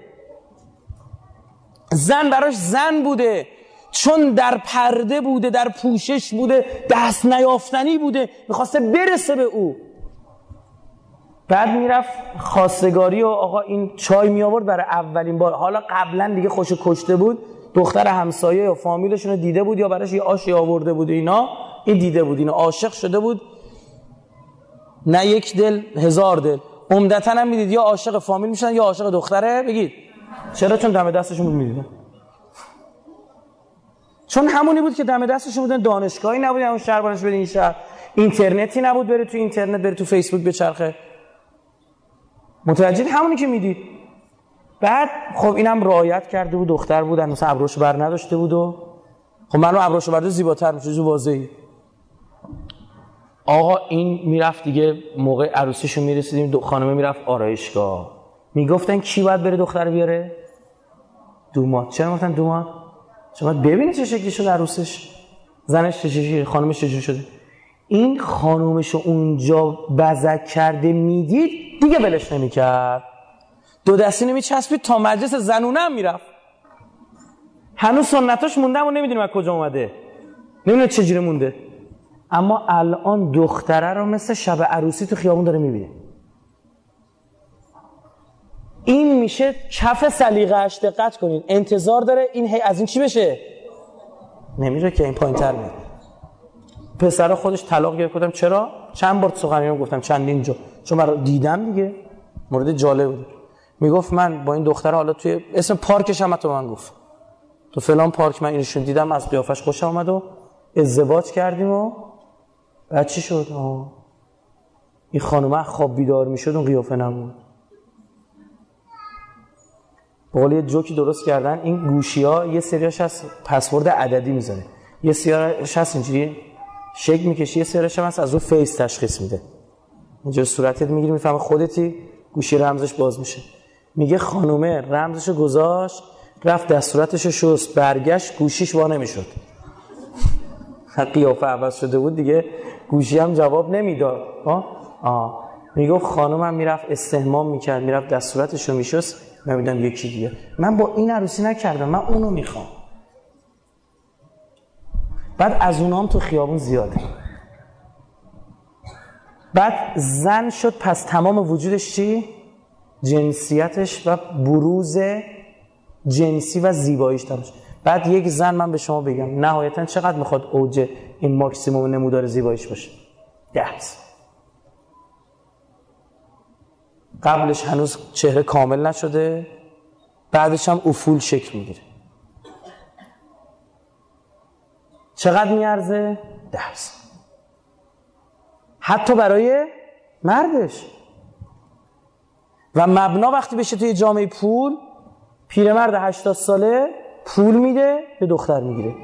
زن براش زن بوده، چون در پرده بوده، در پوشش بوده، دست نیافتنی بوده، میخواسته برسه به او. بعد میرفت خواستگاری و آقا این چای می آورد برای اولین بار. حالا قبلا دیگه خوشو کشته بود، دختر همسایه یا فامیلشون رو دیده بود یا براش یه آشی آورده بود اینا، این دیده بود، اینا عاشق شده بود. نه یک دل هزار دل. عمدتاً هم میدید یا عاشق فامیل میشن یا عاشق دختره. بگید چرا؟ چون دم دستشون بود میدیدن. چون همونی بود که دم دستشون بودن. دانشگاهی نبود اون شهر بانش بده این شهر، اینترنتی نبود بره تو اینترنت، بره تو فیسبوک بچرخه. متوجه همونی که میدید. بعد خب اینم رعایت کرده بود، دختر بود، مثلا ابروشو بر نداشته بود و خب منو ابروشو برده زیباتر میشه، چیز واضحه. آقا این میرفت دیگه، موقع عروسیشو میرسیدیم، دو خانمه میرفت آرایشگاه، میگفتن کی باید بره دختر بیاره؟ دومات. چرا گفتن دومات؟ شما ببینید چه شکلی شده عروسش، زنش چه شکلی، خانمش چه جوری شده. این خانومشو اونجا بزک کرده میدید دیگه ولش نمیکرد، دو دستی نمیچسبید تا مجلس زنونه هم میرفت. هنوز سنتاش مونده اما نمیدونیم از کجا اومده، نمیدونیم چه جوری مونده. اما الان دختره رو مثل شب عروسی تو خیابون داره میبینه. این میشه کف سلیقه‌اش. دقت کنین، انتظار داره این هی از این چی بشه؟ نمیره که این پایین‌تر میاد. پسر خودش طلاق گرفت. گفتم چرا؟ چند بار سخنرانی گفتم، چندین جا، چون برای دیدم دیگه مورد جالب بود. میگفت من با این دختره حالا توی اسم پارکش هم تو من گفت تو فلان پارک من اینشون دیدم، از قیافش خوشم اومد و ازدواج کردیم. و بعد چی شد؟ آه. این خانومه خواب بیدار میشد اون قیافه نمون. به قول یه جوکی درست کردن، این گوشی‌ها یه سریاش هست پسورد عددی میذاره، یه سریاش هست اینجوری شکل میکشی، یه سریاش هم هست از رو فیس تشخیص میده. اینجا صورتت میگیری میفهمه خودتی، گوشی رمزش باز میشه. میگه خانومه رمزشو گذاشت، رفت دستوراتشو شست، برگشت گوشیش وا نمیشد. قیافه عوض شده بود دیگه، گوشی هم جواب نمیداد. ها آه میگه خانومم میرفت استحمام میکرد، میرفت دستوراتشو میشست، نمیدونم یکی دیگه. من با این عروسی نکردم، من اونو میخوام. بعد از اونام تو خیابون زیاده. بعد زن شد، پس تمام وجودش چی؟ جنسیتش و بروز جنسی و زیباییش داشت. بعد یک زن، من به شما بگم نهایتاً چقدر میخواد اوج این ماکسیموم نمودار زیباییش باشه؟ ده. قبلش هنوز چهره کامل نشده، بعدش هم افول شکل میگیره. چقدر میارزه؟ ده. حتی برای مردش. و مبنا وقتی بشه توی جامعه پول، پیرمرد هشتاد ساله پول میده به دختر میگیره.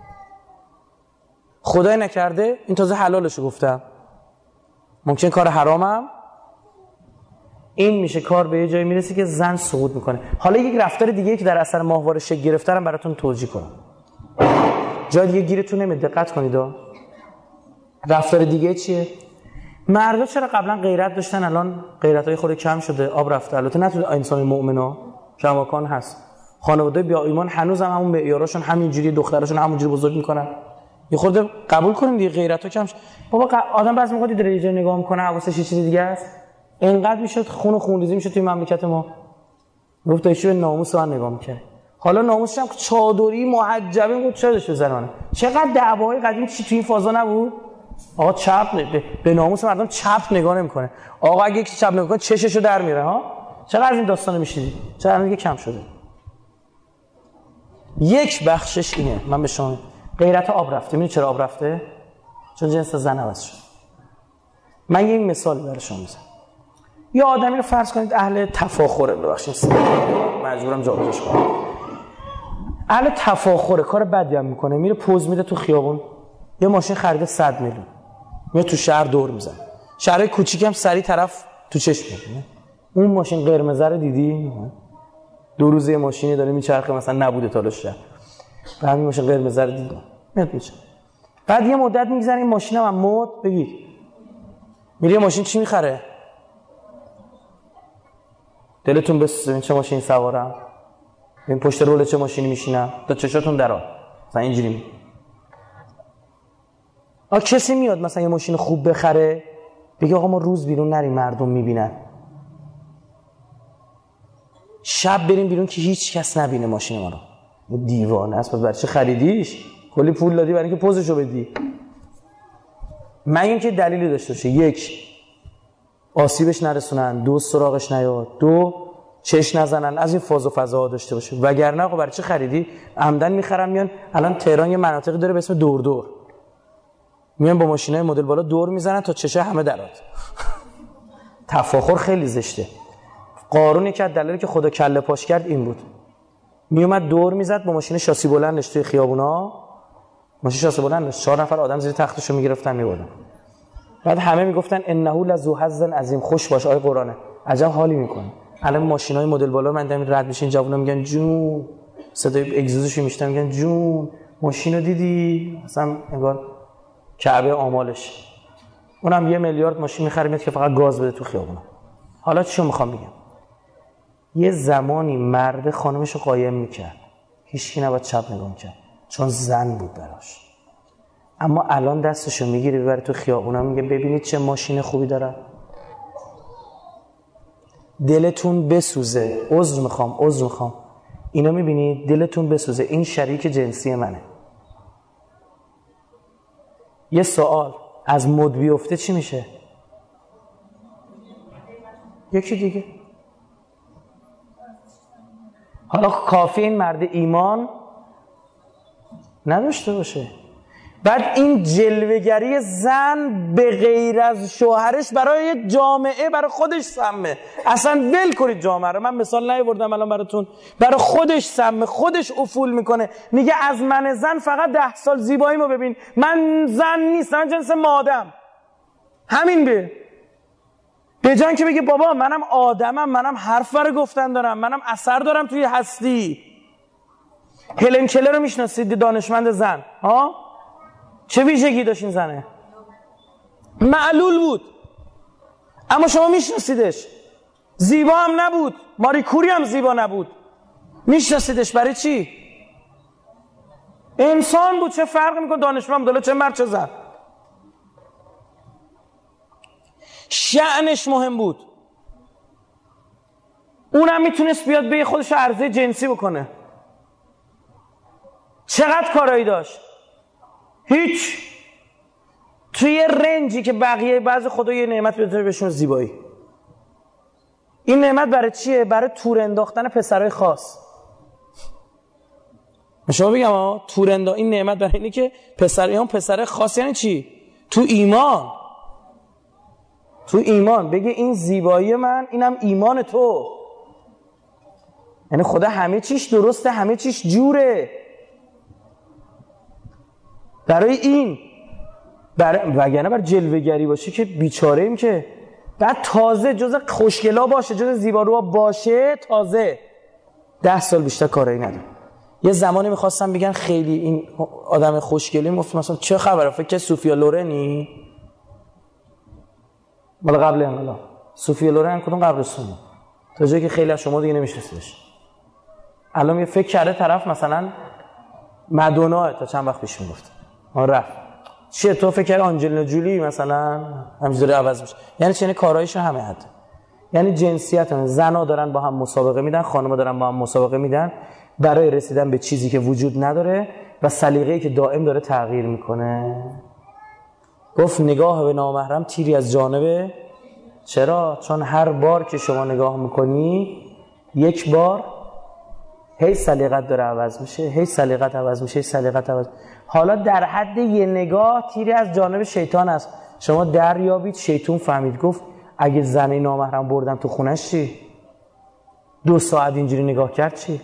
خدای نکرده این تازه حلالشو گفتم، ممکن کار حرامم این میشه، کار به یه جایی میرسه که زن سقوط میکنه. حالا یک رفتار دیگه که در اثر ماهواره شکل گرفتارم براتون توضیح کنم، جای دیگه گیرتون نمیاد، دقت کنید. رفتار دیگه چیه؟ مردا چرا قبلا غیرت داشتن الان غیرتای خود کم شده، آب رفته؟ البته نه تو انسان مؤمنا، کماکان هست. خانواده بیا ایمان هنوز هم همون معیاراشون همینجوری، دختراشون همونجوری بزرگ میکنن. یه خورده قبول کنید دیگه، غیرتا کم شد. بابا آدم بعضی موقع داره یه جای نگاه میکنه حواسش یه چیز دیگه است. اینقدر میشد خون و خونریزی میشد توی مملکت ما. گفت ایشون به ناموس من نگاه میکنه. حالا ناموسش هم چادری محجبه بود، چه داشت بزنه؟ چقدر دعوای قدیم چی توی این فازا نبود؟ آقا چپ به, به ناموس مردم چپ نگاه نمیکنه. آقا اگه یکی چپ نگاه کنه چششو در میره. ها چقدر از این داستانا میشید؟ چقدر دیگه کم شده. یک بخشش اینه، من به شما غیرت آب رفته. میدونی چرا آب رفته؟ چون جنس زن عوض شد. من یک مثال برای شما میزنم. یه آدمی رو فرض کنید اهل تفاخره، ببخشید مجبورم جابجاش کنم، اهل تفاخره، کار بدی هم میکنه، میره پوز میده تو خیابون، یه ماشین خریده صد میلیون، میاد تو شهر دور میزنه، شهرهای کوچیک هم سری طرف تو چشم میاد. اون ماشین قرمز رو دیدی؟ دو روزه یه ماشینی داره میچرخه مثلا نبوده تا شهر، بعد همین ماشین قرمز رو دیدی میاد میشه. بعد یه مدت میگذره این ماشین هم مود بگید میره ماشین چی میخره؟ دلتون بسوزه این چه ماشین سوارم، این پشت رول چه ماشینی میشینم، تا چشاتون درآ مثلا اینجوری می آ کسی میاد مثلا یه ماشین خوب بخره بگه آقا ما روز بیرون نریم مردم میبینن، شب بریم بیرون که هیچ کس نبینه ماشین ما رو. دیوانه است. برای چه خریدیش؟ کلی پول دادی برای اینکه پوزشو بدی. مگه اینکه دلیلی داشته باشه، یک آسیبش نرسونن، دو سراغش نیاد، دو چش نزنن، از این فاز و فضاها داشته باشه. وگرنه آقا برای چه خریدی؟ عمدن میخرن میان. الان تهران یه مناطقی داره به اسم دور دور، میان با ماشینای مدل بالا دور میزنن تا چشه همه درات. تفاخر خیلی زشته. قارون یک از دلایلی که خدا کله پاش کرد این بود، میومد دور میزد با ماشین شاسی بلندش توی خیابونا، ماشین شاسی بلندش، چهار نفر آدم زیر تختشو میگرفتن میبردن. بعد همه میگفتن انه لذو حظ عظیم، خوش باش آیه قرآنه، عجب حالی میکنه. الان ماشینای مدل بالا من دارم رد میشین، جوونا میگن جون، صدای اگزوزش میشنم میگن جون ماشینو دیدی؟ مثلا انگار کعبه آمالش. اونم یه میلیارد ماشین میخره میاد که فقط گاز بده تو خیابونا. حالا چی میخوام بگم؟ یه زمانی مرد خانمشو قایم میکرد، هیچکی نباید چپ نگاه میکرد چون زن بود براش. اما الان دستشو میگیره ببره تو خیابونا میگه ببینید چه ماشین خوبی داره. دلتون بسوزه، عذر میخوام عذر میخوام اینا میبینید دلتون بسوزه، این شریک جنسی منه. یه سوال، از مد بیفته چی میشه؟ یکی دیگه. حالا کافی این مرد ایمان نداشته باشه. بعد این جلوه‌گری زن به غیر از شوهرش برای جامعه، برای خودش سمه. اصلا ول کنید جامعه رو. من مثال نیاوردم الان براتون. برای خودش سمه، خودش افول میکنه. میگه از من زن فقط ده سال زیباییمو ببین، من زن نیستم، من جنس مادم. همین به به جان که بگه بابا منم آدمم، منم حرف برای گفتن دارم، منم اثر دارم توی هستی. هلن کلر رو میشناسید؟ دانشمند زن ها؟ چه ویژگی داشت این زنه؟ معلول بود، اما شما میشناسیدش. زیبا هم نبود، ماری کوری هم زیبا نبود، میشناسیدش. برای چی؟ انسان بود. چه فرق میکنه دانشمند بود چه مرد چه زن؟ شأنش مهم بود. اونم میتونست بیاد به خودش عرضه جنسی بکنه. چقدر کارایی داشت؟ هیچ. توی رنجی که بقیه بعضی خدا یه نعمت بده بهشون زیبایی. این نعمت برای چیه؟ برای تور انداختن پسرای خاص. شما بگم ها تور انداختن این نعمت برای اینه که پسریان پسر خاص. یعنی چی؟ تو ایمان، تو ایمان بگه این زیبایی من، اینم ایمان تو. یعنی خدا همه چیش درسته، همه چیش جوره. برای این برای وگرنه بر جلوه‌گری باشه که بیچاره ایم که. بعد تازه جز خوشگلا باشه، جز زیبارو باشه، تازه ده سال بیشتر کاری نداره. یه زمانی میخواستم بگن خیلی این آدم خوشگلی، گفتم مثلا چه خبره؟ فکر که سوفیا لورنی؟ مال قبل انقلاب. سوفیا لورن کدوم قبرستونه؟ تا جایی که خیلی از شما دیگه نمیشناسیدش. الان یه فکر کرده طرف مثلا مادونا تا چند وقت پیش میگفت ما رفت چیه تو فکر کرد آنجلینا جولی مثلا همینجوری عوض میشه. یعنی چه کارایشون همه حد. یعنی جنسیت زنا دارن با هم مسابقه میدن، خانم‌ها دارن با هم مسابقه میدن برای رسیدن به چیزی که وجود نداره و سلیقه‌ای که دائم داره تغییر میکنه. گفت نگاه به نامحرم تیری از جانب. چرا؟ چون هر بار که شما نگاه میکنی یک بار هی سلیقت داره عوض میشه، هی سلیقت عوض میشه، هی سلیقت عوض. حالا در حد یه نگاه تیری از جانب شیطان است. شما دریابید شیطان فهمید، گفت اگه زنی نامحرم بردم تو خونش چی؟ دو ساعت اینجوری نگاه کرد چی؟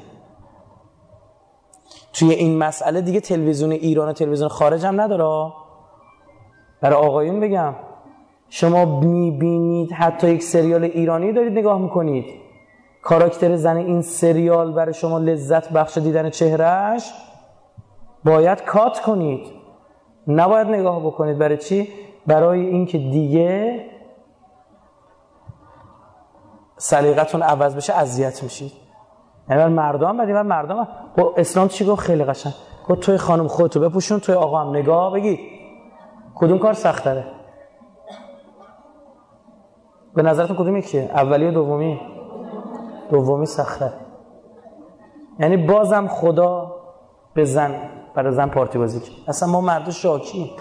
توی این مسئله دیگه تلویزیون ایران و تلویزیون خارج هم نداره. برای آقایون بگم شما میبینید حتی یک سریال ایرانی دارید نگاه میکنید، کاراکتر زن این سریال برای شما لذت بخش دیدن چهرهش، باید کات کنید، نباید نگاه بکنید. برای چی؟ برای اینکه دیگه سلیقتون عوض بشه اذیت میشید. یعنی مردم بعدی من مردم با اسلام چی گفت؟ خیلی قشنگ گفت توی خانم خودتو بپوشون، توی آقا هم نگاه بگید. کدوم کار سخت تره؟ به نظرتون کدوم یکیه؟ اولی و دومی؟ دومی سخته. یعنی بازم خدا به زن، برای زن پارتی بازی کرد. اصلا ما مرد شاکی،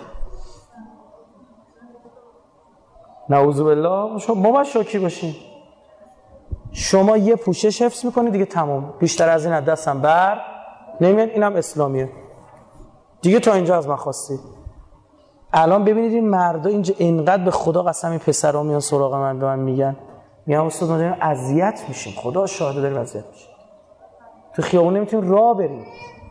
نعوذ بالله، ما باید شاکی باشیم. شما یه پوشش حفظ میکنید دیگه تمام، بیشتر از این از دستم بر نمیاد. اینم اسلامیه دیگه. تا اینجا از من خواستی. الان ببینید این مردا اینجا اینقدر به خدا قسم، این پسرا میان سراغ من به من میگن میگم استاد ما داریم اذیت میشیم، خدا شاهده داریم اذیت میشیم، تو خیابون نمیتونیم راه بریم.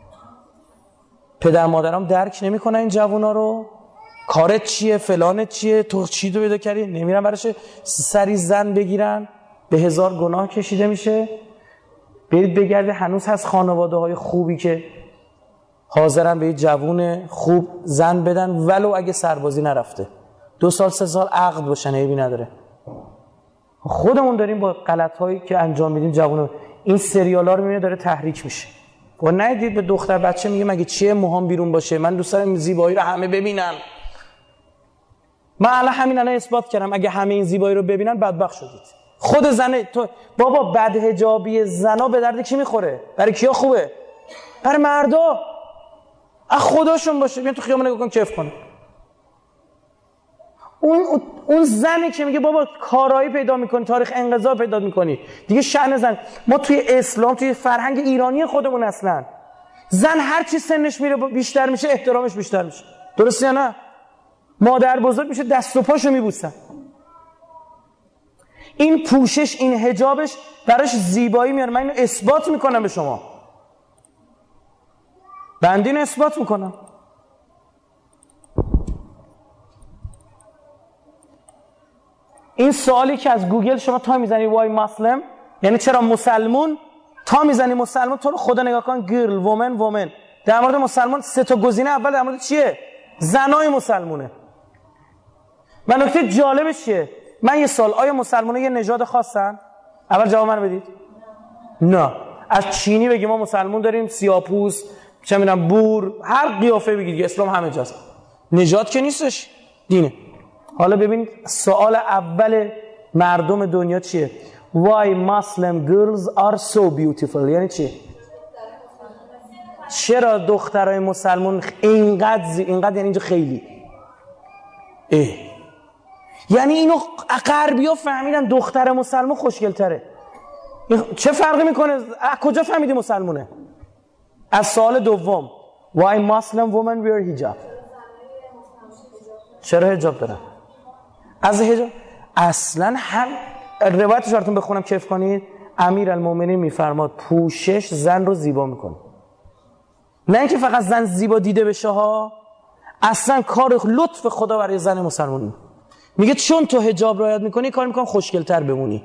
پدر مادرام درک نمیکنن این جوونا رو. کارت چیه؟ فلانت چیه؟ تو چی تو پیدا کردی؟ نمیرن براش سری زن بگیرن، به هزار گناه کشیده میشه. برید بگردید هنوز هست خانواده‌های خوبی که حاضرن به یه جوون خوب زن بدن ولو اگه سربازی نرفته، دو سال سه سال عقد باشن، عیبی نداره. خودمون داریم با غلط‌هایی که انجام میدیم جوونا این سریالا رو میبینه داره تحریک میشه. و ندید به دختر بچه میگه مگه چیه موهام بیرون باشه؟ من دوست دارم این زیبایی رو همه ببینن. من الان همین الان اثبات کردم اگه همه این زیبایی رو ببینن بدبخت شدید. خود زنه تو بابا بدحجابی زنا به درد کی میخوره؟ برای کیا خوبه؟ برای مردا. اخ خداشون باشه بیان تو خیابون نگاه کن کیف کن. اون اون زنی که میگه بابا کارایی پیدا میکنی، تاریخ انقضا پیدا میکنی، دیگه شأن زن. ما توی اسلام، توی فرهنگ ایرانی خودمون اصلا زن هر چی سنش میره بیشتر میشه احترامش بیشتر میشه. درسته یا نه؟ مادر بزرگ میشه دست و پاشو میبوسن. این پوشش، این حجابش براش زیبایی میاره. من اینو اثبات میکنم به شما، بنده اینو اثبات میکنم. این سوالی که از گوگل شما تا میزنی وای مسلم، یعنی چرا مسلمون، تا میزنی مسلمون، تو رو خدا نگاه کن، گرل، وومن، وومن. در مورد مسلمان سه تا گزینه اول در مورد چیه؟ زنای مسلمونه. و نکته جالبش چیه؟ من یه سال، آیا مسلمان‌ها یه نژاد خاصن؟ اول جواب منو بدید. نه. از چینی بگیم ما مسلمان داریم، سیاه‌پوست، چه می‌دونم بور، هر قیافه بگید، اسلام همه جاست. نژاد که نیستش، دینه. حالا ببینید سوال اول مردم دنیا چیه؟ Why Muslim girls are so beautiful؟ یعنی چی؟ چرا دخترای مسلمان اینقدر زی... اینقدر یعنی اینجا خیلی اه. یعنی اینو غربی‌ها فهمیدن دختر مسلمان خوشگل تره. چه فرقی میکنه؟ از کجا فهمیدی مسلمونه؟ از سوال دوم Why Muslim women wear hijab؟ چرا حجاب دارن؟ از حجاب اصلا هم روایتش براتون بخونم کیف کنید. امیرالمومنین میفرماد پوشش زن رو زیبا میکنه. نه اینکه فقط زن زیبا دیده بشه ها، اصلا کار لطف خدا برای زن مسلمانی. میگه چون تو حجاب رعایت میکنی کار میکنم خوشگل‌تر بمونی،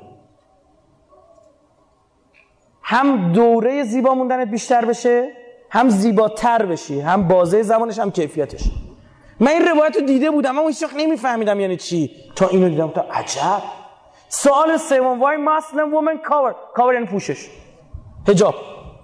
هم دوره زیبا موندنت بیشتر بشه، هم زیباتر بشی، هم بازه زمانش هم کیفیتش. من این روایت رو دیده بودم اما هیچ وقت نمیفهمیدم یعنی چی، تا اینو دیدم تا عجب. سوال سوم why Muslim women cover؟ cover یعنی پوشش، حجاب.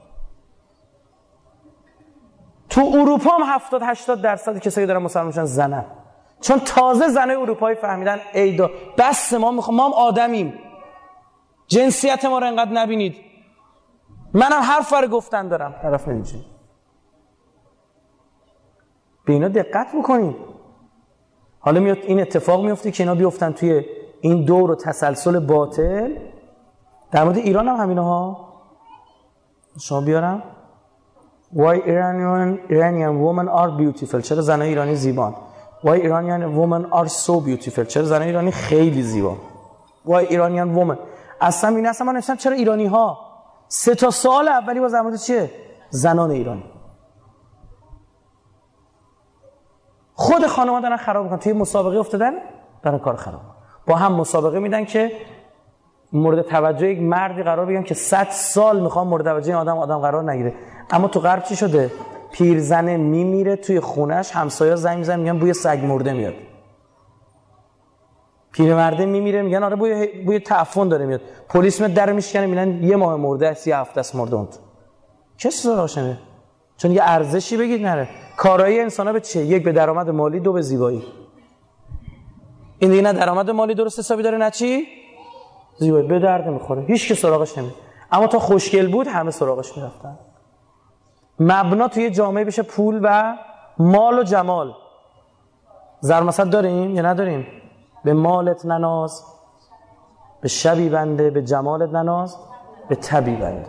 تو اروپا هم هفتاد هشتاد درصد کسایی دارن مسلمان میشن زنن، چون تازه زنای اروپایی فهمیدن ایدا بس ما میخوام، ما هم آدمیم، جنسیت ما رو انقدر نبینید. منم حرف رو گفتن دارم، طرف نمیشه. به اینا دقت بکنید. حالا میاد این اتفاق میفته که اینا بیفتن توی این دور و تسلسل باطل. در مورد ایران هم همینه ها. شما بیارم Why Iranian Iranian women are beautiful؟ چرا زنای ایرانی زیبان؟ Why Iranian women are so beautiful؟ چرا زنای ایرانی خیلی زیبان؟ Why Iranian women؟ اصلا این اصلا من نوشتم چرا ایرانی ها؟ سه تا سوال اولی باز در مورد چیه؟ زنان ایرانی. خود خانم‌ها دارن خراب میکنن، توی مسابقه افتادن دارن کار خراب. با هم مسابقه میدن که مورد توجه یک مردی قرار بگیرن که صد سال میخوام مورد توجه این آدم آدم قرار نگیره. اما تو غرب چی شده؟ پیرزنه میمیره توی خونش، همسایه‌ها زنگ میزنن میگن بوی سگ مرده میاد. پیرمرده میمیره میگن آره بوی بوی تعفن داره میاد. پلیس میاد در میشکنه میگن یه ماه مرده است، یه هفته است مرده اون. کسی سراغش نمیره. چون یه ارزشی بگید نره. کارایی انسانا به چیه؟ یک به درآمد مالی، دو به زیبایی. این دیگه نه درآمد مالی درست حسابی داره نه چی؟ زیبایی. به درد میخوره. هیچ کی سراغش نمیره. اما تا خوشگل بود همه سراغش میرفتن. مبنا توی جامعه بشه پول و مال و جمال. ضرب مثل داریم یا نداریم؟ به مالت نناز، به شبی بنده، به جمالت نناز، به تبی بنده.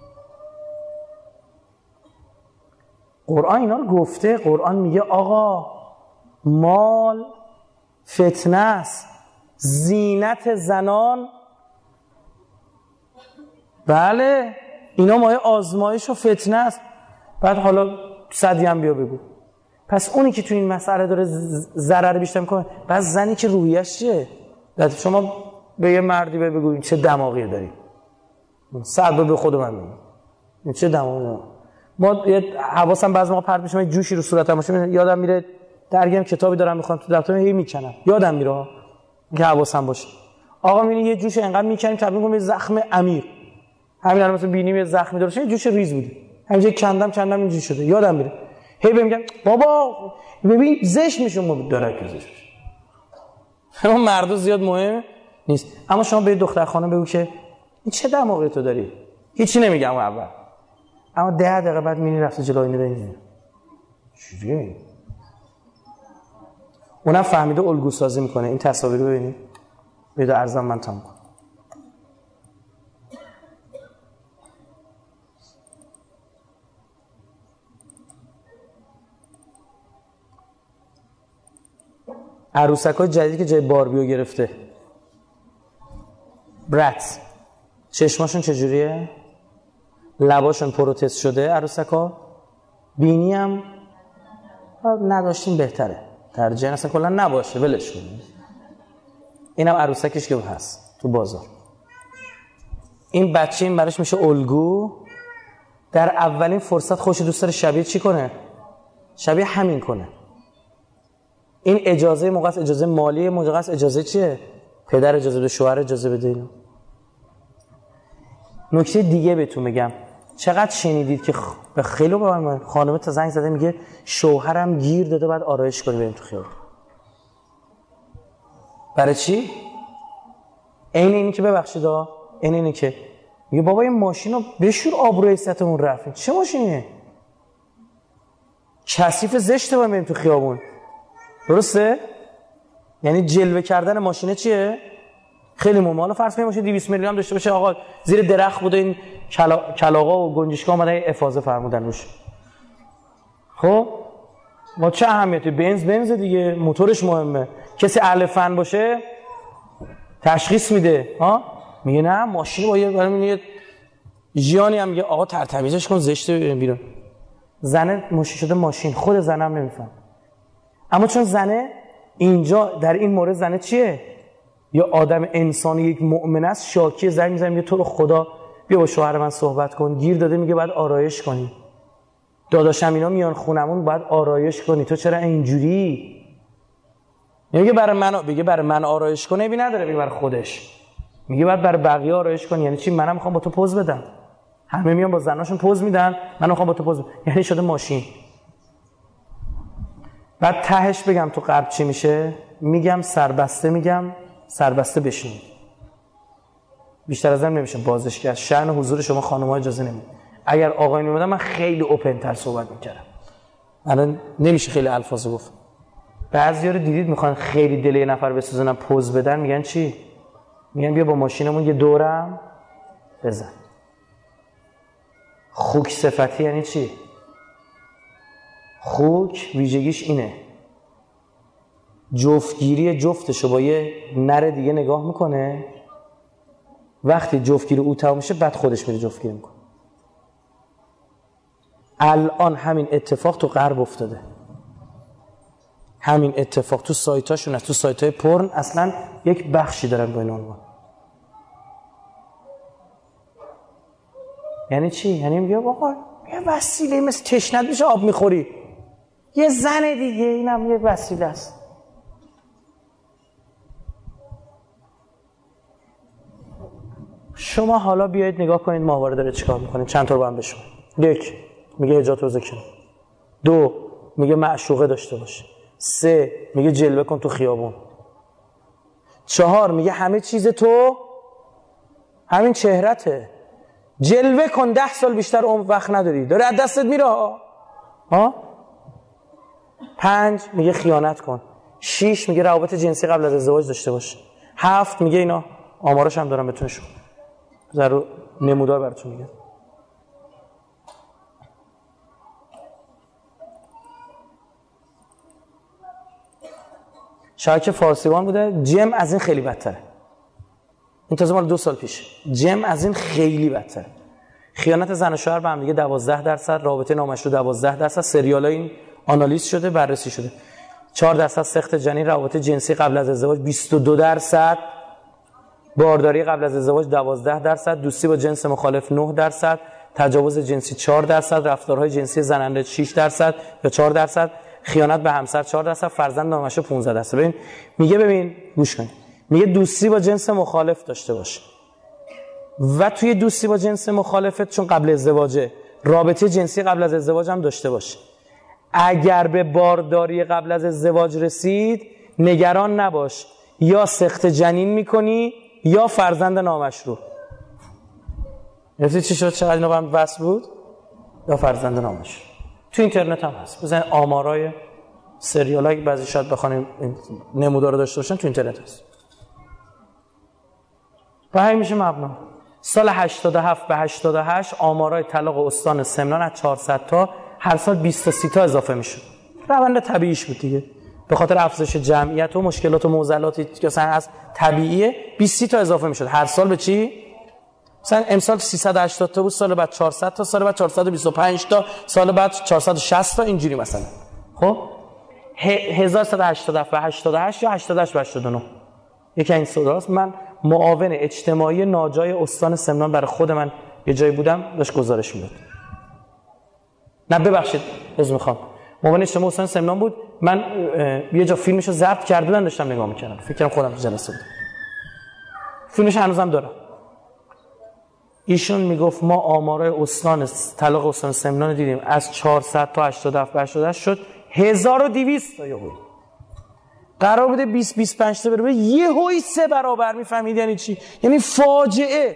قرآن اینا رو گفته. قرآن میگه آقا مال فتنه است، زینت زنان، بله اینا مایه آزمایش و فتنه است. بعد حالا صدی هم بیا بگو. پس اونی که تو این مسئله داره ضرر بیشتر میکنه، بعد زنی که رویش چیه؟ شما به یه مردی بگو چه دماغی داری، صد به خود من بگو چه دماغی. ما یه حواسم بعضی موقع پرت میشه، جوشی رو صورتم باشه یادم میره درگیرم کتابی دارم میخونم تو دفترم هی میکنم، یادم میره که حواسم باشه. آقا میبینی یه جوش انقدر میکنیم تبدیل میکنیم به زخم عمیق. همین الان مثلا بینیم یه زخمی داره، یه جوش ریز بودی همینجوری کندم کندم اینجوری شده، یادم میره. هی بهم میگن بابا ببین زشت میشه، ما داره که زشت میشه. اون مرد زیاد مهم نیست. اما شما به دختر خانم بگو که این چه دماغی تو داری، هیچی نمیگم اول، اما ده دقیقه بعد میبینی رفته جلوی اینو ببینی چجوریه. اونم فهمیده الگو سازی میکنه. این تصاویر رو ببینید، بده ارزم من تام کنم. عروسکای جدیدی که جای باربیو گرفته، برات، چشماشون چجوریه؟ لباشون پروتز شده عروسکا، بینی هم نداشتیم بهتره، ترجیح اصلا کلا نباشه، ولش کنید. اینم عروسکش که هست تو بازار. این بچه این براش میشه الگو. در اولین فرصت خوش دوست داره شبیه چی کنه؟ شبیه همین کنه. این اجازه موقع است، اجازه مالی موقع است، اجازه چیه؟ پدر اجازه بده، شوهر اجازه بده. اینو نکته دیگه بهتون میگم، چقدر شنیدید که به خیلی با من خانم تا زنگ زده میگه شوهرم گیر داده بعد آرایش کنی بریم تو خیابون. برای چی؟ این اینی که ببخشید ها، این اینی که میگه بابا این ماشین رو بشور آبروی عزتمون رفت. چه ماشینیه؟ کثیف زشته باید بریم تو خیابون. درسته؟ یعنی جلوه کردن ماشینه چیه؟ خیلی مهمه. حالا فرض کنید ماشین دویست میلیون داشته باشه، آقا زیر درخت بوده، این کلا... کلاغا و گنجشکا اومدن افاضه فرمودن روش. خب ما چه اهمیتی؟ بنز بنز دیگه، موتورش مهمه. کسی اهل فن باشه تشخیص میده، ها؟ میگه نه ماشین با یه برام میگه ژیانی هم میگه آقا ترتمیزش کن زشته بیرون. زنه ماشین شده ماشین، خود زنه هم نمیفهم. اما چون زنه اینجا در این مورد زنه چیه؟ یا آدم انسانی یک مؤمن است، شاکی زنگ میزنه میگه تو رو خدا بیا با شوهر من صحبت کن، گیر داده میگه باید آرایش کنی، داداشم اینا میان خونمون باید آرایش کنی، تو چرا اینجوری؟ میگه برای من، بگه برای من آرایش کنه، بی نداره بگه برای خودش، میگه باید برای بقیه آرایش کنی. یعنی چی؟ منم میخوام با تو پوز بدم. همه میان با زناشون پوز میدن، من میخوام با تو پوز بدم. یعنی شده ماشین. بعد تهش بگم تو قلب چی میشه؟ میگم سربسته، میگم سربسته بشین. بیشتر از این نمیشه بازش کرد. شأن حضور شما خانم‌ها اجازه نمیده. اگر آقایون اومدن من خیلی اوپن تر صحبت میکردم. الان نمیشه خیلی الفاظو گفت. بعضیا رو دیدید میخوان خیلی دل یه نفر بسوزونن پوز بدن، میگن چی؟ میگن بیا با ماشینمون یه دورم بزن. خوک صفتی یعنی چی؟ خوک ویژگیش اینه، جفتگیری جفتشو با یه نر دیگه نگاه میکنه، وقتی جفتگیری او تمام میشه بعد خودش میره جفتگیری میکنه. الان همین اتفاق تو غرب افتاده، همین اتفاق تو سایتاشون هست، تو سایتای پورن اصلا یک بخشی دارن با این عنوان. یعنی چی؟ یعنی میگه آقا یه وسیله مثل تشنت میشه آب میخوری، یه زن دیگه اینم یه وسیله است. شما حالا بیایید نگاه کنید ماهواره داره چیکار میکنه. چند تا رو با هم بشون. یک میگه حجاب رو ذکر، دو میگه معشوقه داشته باشه، سه میگه جلوه کن تو خیابون، چهار میگه همه چیز تو همین چهرته، جلوه کن، ده سال بیشتر عمر وقت نداری، داره از دستت میره ها. پنج میگه خیانت کن، شش میگه روابط جنسی قبل از ازدواج داشته باشه، هفت میگه اینا آمارش هم دارم بهتون شو ضرور نمودار براتون میگم. شاید فارسیوان بوده. جم از این خیلی بدتره. این تازه مال دو سال پیش. جم از این خیلی بدتره. خیانت زن و شوهر به هم دیگه دوازده درصد، رابطه نامشروع دوازده درصد، سریالا این آنالیز شده، بررسی شده. چهار درصد سخت جنین، روابط جنسی قبل از ازدواج بیست و دو درصد، بارداری قبل از ازدواج دوازده درصد، دوستی با جنس مخالف نه درصد، تجاوز جنسی چهار درصد، رفتارهای جنسی زننده شش درصد یا چهار درصد، خیانت به همسر چهار درصد، فرزند نامشروع پانزده درصد. ببین میگه ببین گوش کن، میگه دوستی با جنس مخالف داشته باش و توی دوستی با جنس مخالفت چون قبل ازدواجه رابطه جنسی قبل از ازدواج هم داشته باش. اگر به بارداری قبل از ازدواج رسید نگران نباش، یا سخت جنین میکنی یا فرزند نامشروع. یعنی چی شد؟ چقدر اینا با هم وصل بود؟ یا فرزند نامشروع. تو اینترنت هم هست، بزنید آمارای سریالایی بعضی شاید بخوانیم نمودار داشته باشن تو اینترنت هست. به همین میشه مبنا. سال هشتاد و هفت به هشتاد و هشت آمارای طلاق استان سمنان از چهارصد تا هر سال بیست تا سی تا اضافه میشد. روند طبیعیش بود دیگه. به خاطر افزایش جمعیت و مشکلات و معضلاتی که مثلا از طبیعیه بیست تا اضافه میشد هر سال. به چی؟ مثلا امسال سیصد و هشتاد تا بود، سال بعد چهارصد تا، سال بعد چهارصد و بیست و پنج تا، سال بعد چهارصد و شصت تا، اینجوری مثلا. خب هزار و صد و هشتاد و هفت و هشتاد و هشت یا هشتاد و هشت و هشتاد و نه یکی این صداست. من معاون اجتماعی ناجای استان سمنان برای خود من یه جایی بودم، داشت گزارش میداد. نه ببخشید از میخوام معاون اجتماعی استان سمنان بود، من یه جا فیلمشو ضبط کرده بودم داشتم نگاه میکردم، فکر کردم خودم تو جلسه بودم. فیلمش هنوزم دارم. ایشون میگفت ما آمارای استان طلاق استان سمنان دیدیم از چهارصد تا هشتاد و هفت هشتاد و هشت شد هزار و دویست تا. یا بود قرار بوده بیست بیست و پنج تا بره، یه هوی سه برابر. میفهمید یعنی چی؟ یعنی فاجعه.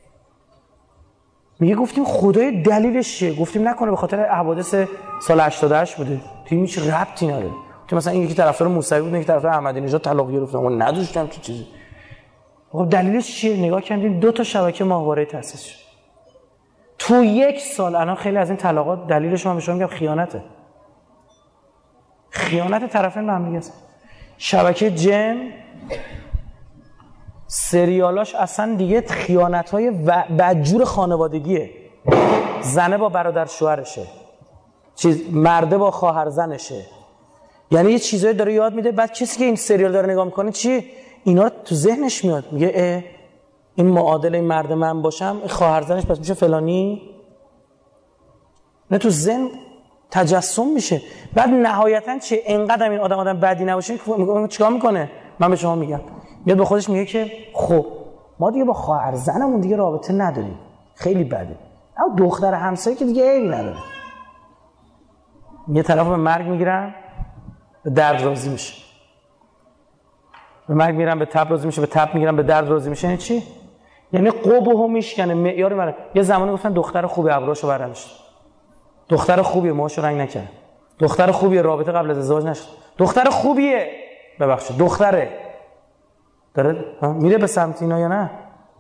میگه گفتیم خدای دلیلش چیه؟ گفتیم نکنه به خاطر حوادث سال هشتاد و هشت بوده. تیم هیچ ربطی نداره. تو مثلا این یکی طرفدار موسوی بود، یکی طرفدار احمدی نژاد طلاق گرفتن، اون نداشتم چه چیزی. خب دلیلش چیه؟ نگاه کردیم دو تا شبکه ماهواره تأسیس شد تو یک سال. الان خیلی از این طلاقات دلیلش من به شما میگم خیانته. خیانت طرفین به هم دیگه است. شبکه جم سریالاش اصلا دیگه خیانت‌های بدجور خانوادگیه. زنه با برادر شوهرشه، چیز مرده با خواهر زنشه. یعنی یه چیزایی داره یاد میده، بعد کسی که این سریال داره نگاه میکنه چی اینا رو تو ذهنش میاد، میگه اه این معادل این مرد من باشم، این خواهر زنش پس میشه فلانی. نه تو ذهن تجسم میشه. بعد نهایتاً چه اینقدر این آدم آدم بدی نباشه چیکار میکنه؟ من به شما میگم میاد به خودش میگه که خب ما دیگه با خواهر زنمون دیگه رابطه نداریم، خیلی بده، اما دختر همسایه که دیگه عیبی نداره. یه طرف به مرگ میگیرن، به درد راضی میشه. به مرگ میگیرن، به تب راضی میشه، به تب میگیرن، به درد راضی میشه. یعنی چی؟ یعنی قبهو میشکنه، معیار من. یه زمانی گفتن دختر خوبی ابروشو برنداشت، دختر خوبیه موهاشو رنگ نکرد، دختر خوبیه رابطه قبل از ازدواج نشد، دختر خوبیه ببخشید دختره داره میره به سمت اینا یا نه؟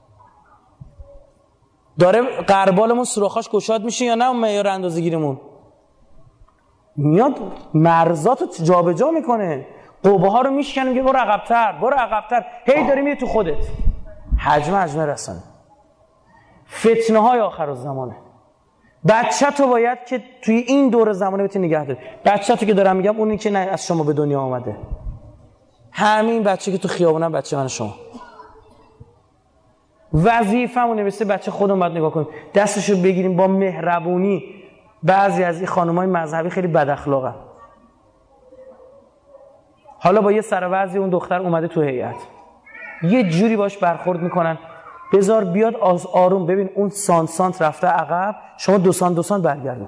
داره قربالمون سوراخاش گشاد میشه یا نه؟ اون معیار اندازه‌گیریمون میاد مرزاتو جابجا میکنه، قبه ها رو میشکنه، میگه برو عقب‌تر برو عقب‌تر، هی داری میره تو خودت. حجم حجم رسانه، فتنه های آخر الزمانه. بچه تو باید که توی این دور زمانه بتونی نگه داری. بچه تو که دارم میگم اونی که نه از شما به دنیا آمده، همین بچه که تو خیابونم بچه من شما. وظیفه‌مون نوشته بچه خودمون باید نگاه کنیم، دستشو بگیریم با مهربونی. بعضی از این خانم‌های مذهبی خیلی بد اخلاقن. حالا با یه سر وضعی اون دختر اومده تو هیئت، یه جوری باش برخورد میکنن، بذار بیاد از آروم. ببین اون سانت سانت رفته عقب، شما دو سانت دو سانت برگردون.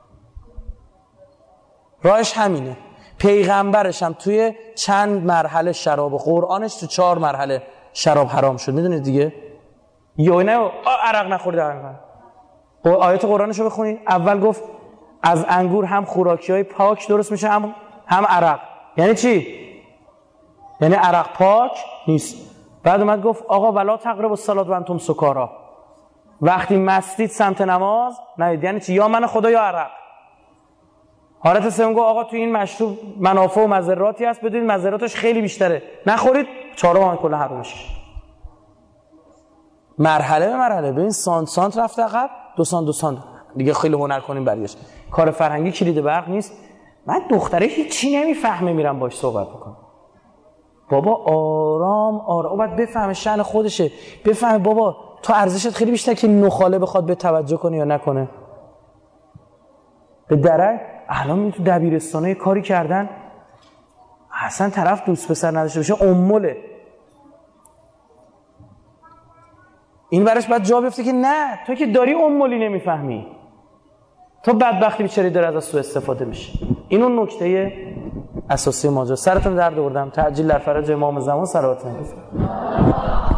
راهش همینه. پیغمبرش هم توی چند مرحله شراب و قرآنش تو چهار مرحله شراب حرام شد. میدونید دیگه؟ یا نه عرق نخورید عرق نخورید. آیات قرآنشو بخونید. اول گفت از انگور هم خوراکی‌های پاک درست میشه، هم هم عرق. یعنی چی؟ یعنی عرق پاک نیست. بعد اومد گفت آقا ولا تقربوا الصلاة و انتم سکارا، وقتی مستید سمت نماز نرید. یعنی چی؟ یا من خدا یا عرق. حالت سوم گفت آقا تو این مشروب منافع و مضراتی هست، بدونید مضراتش خیلی بیشتره، نخورید. چهارم کلا حرامش. مرحله به مرحله. ببین سانت سانت رفت عقب، دو سانت دو سانت دیگه. خیلی هنر کنیم برگشت. کار فرهنگی کلید برق نیست. من دختره هیچی نمیفهمه میرم باش صحبت بکنم. بابا آرام آرام باید بفهمه شأن خودشه، بفهمه بابا تو ارزشت خیلی بیشتر که نخاله بخواد به توجه کنه یا نکنه. به درک الان می تو دبیرستانه کاری کردن اصلا طرف دوست پسر نداشته باشه اموله. این براش باید جا بیفته که نه تو که داری امولی نمیفهمی، تو بدبختی بیچاره داره از سوء استفاده میشه. این اون نکته اساسی ماجرا. سرتون درد آوردم. تعجیل در فرج امام زمان صلوات.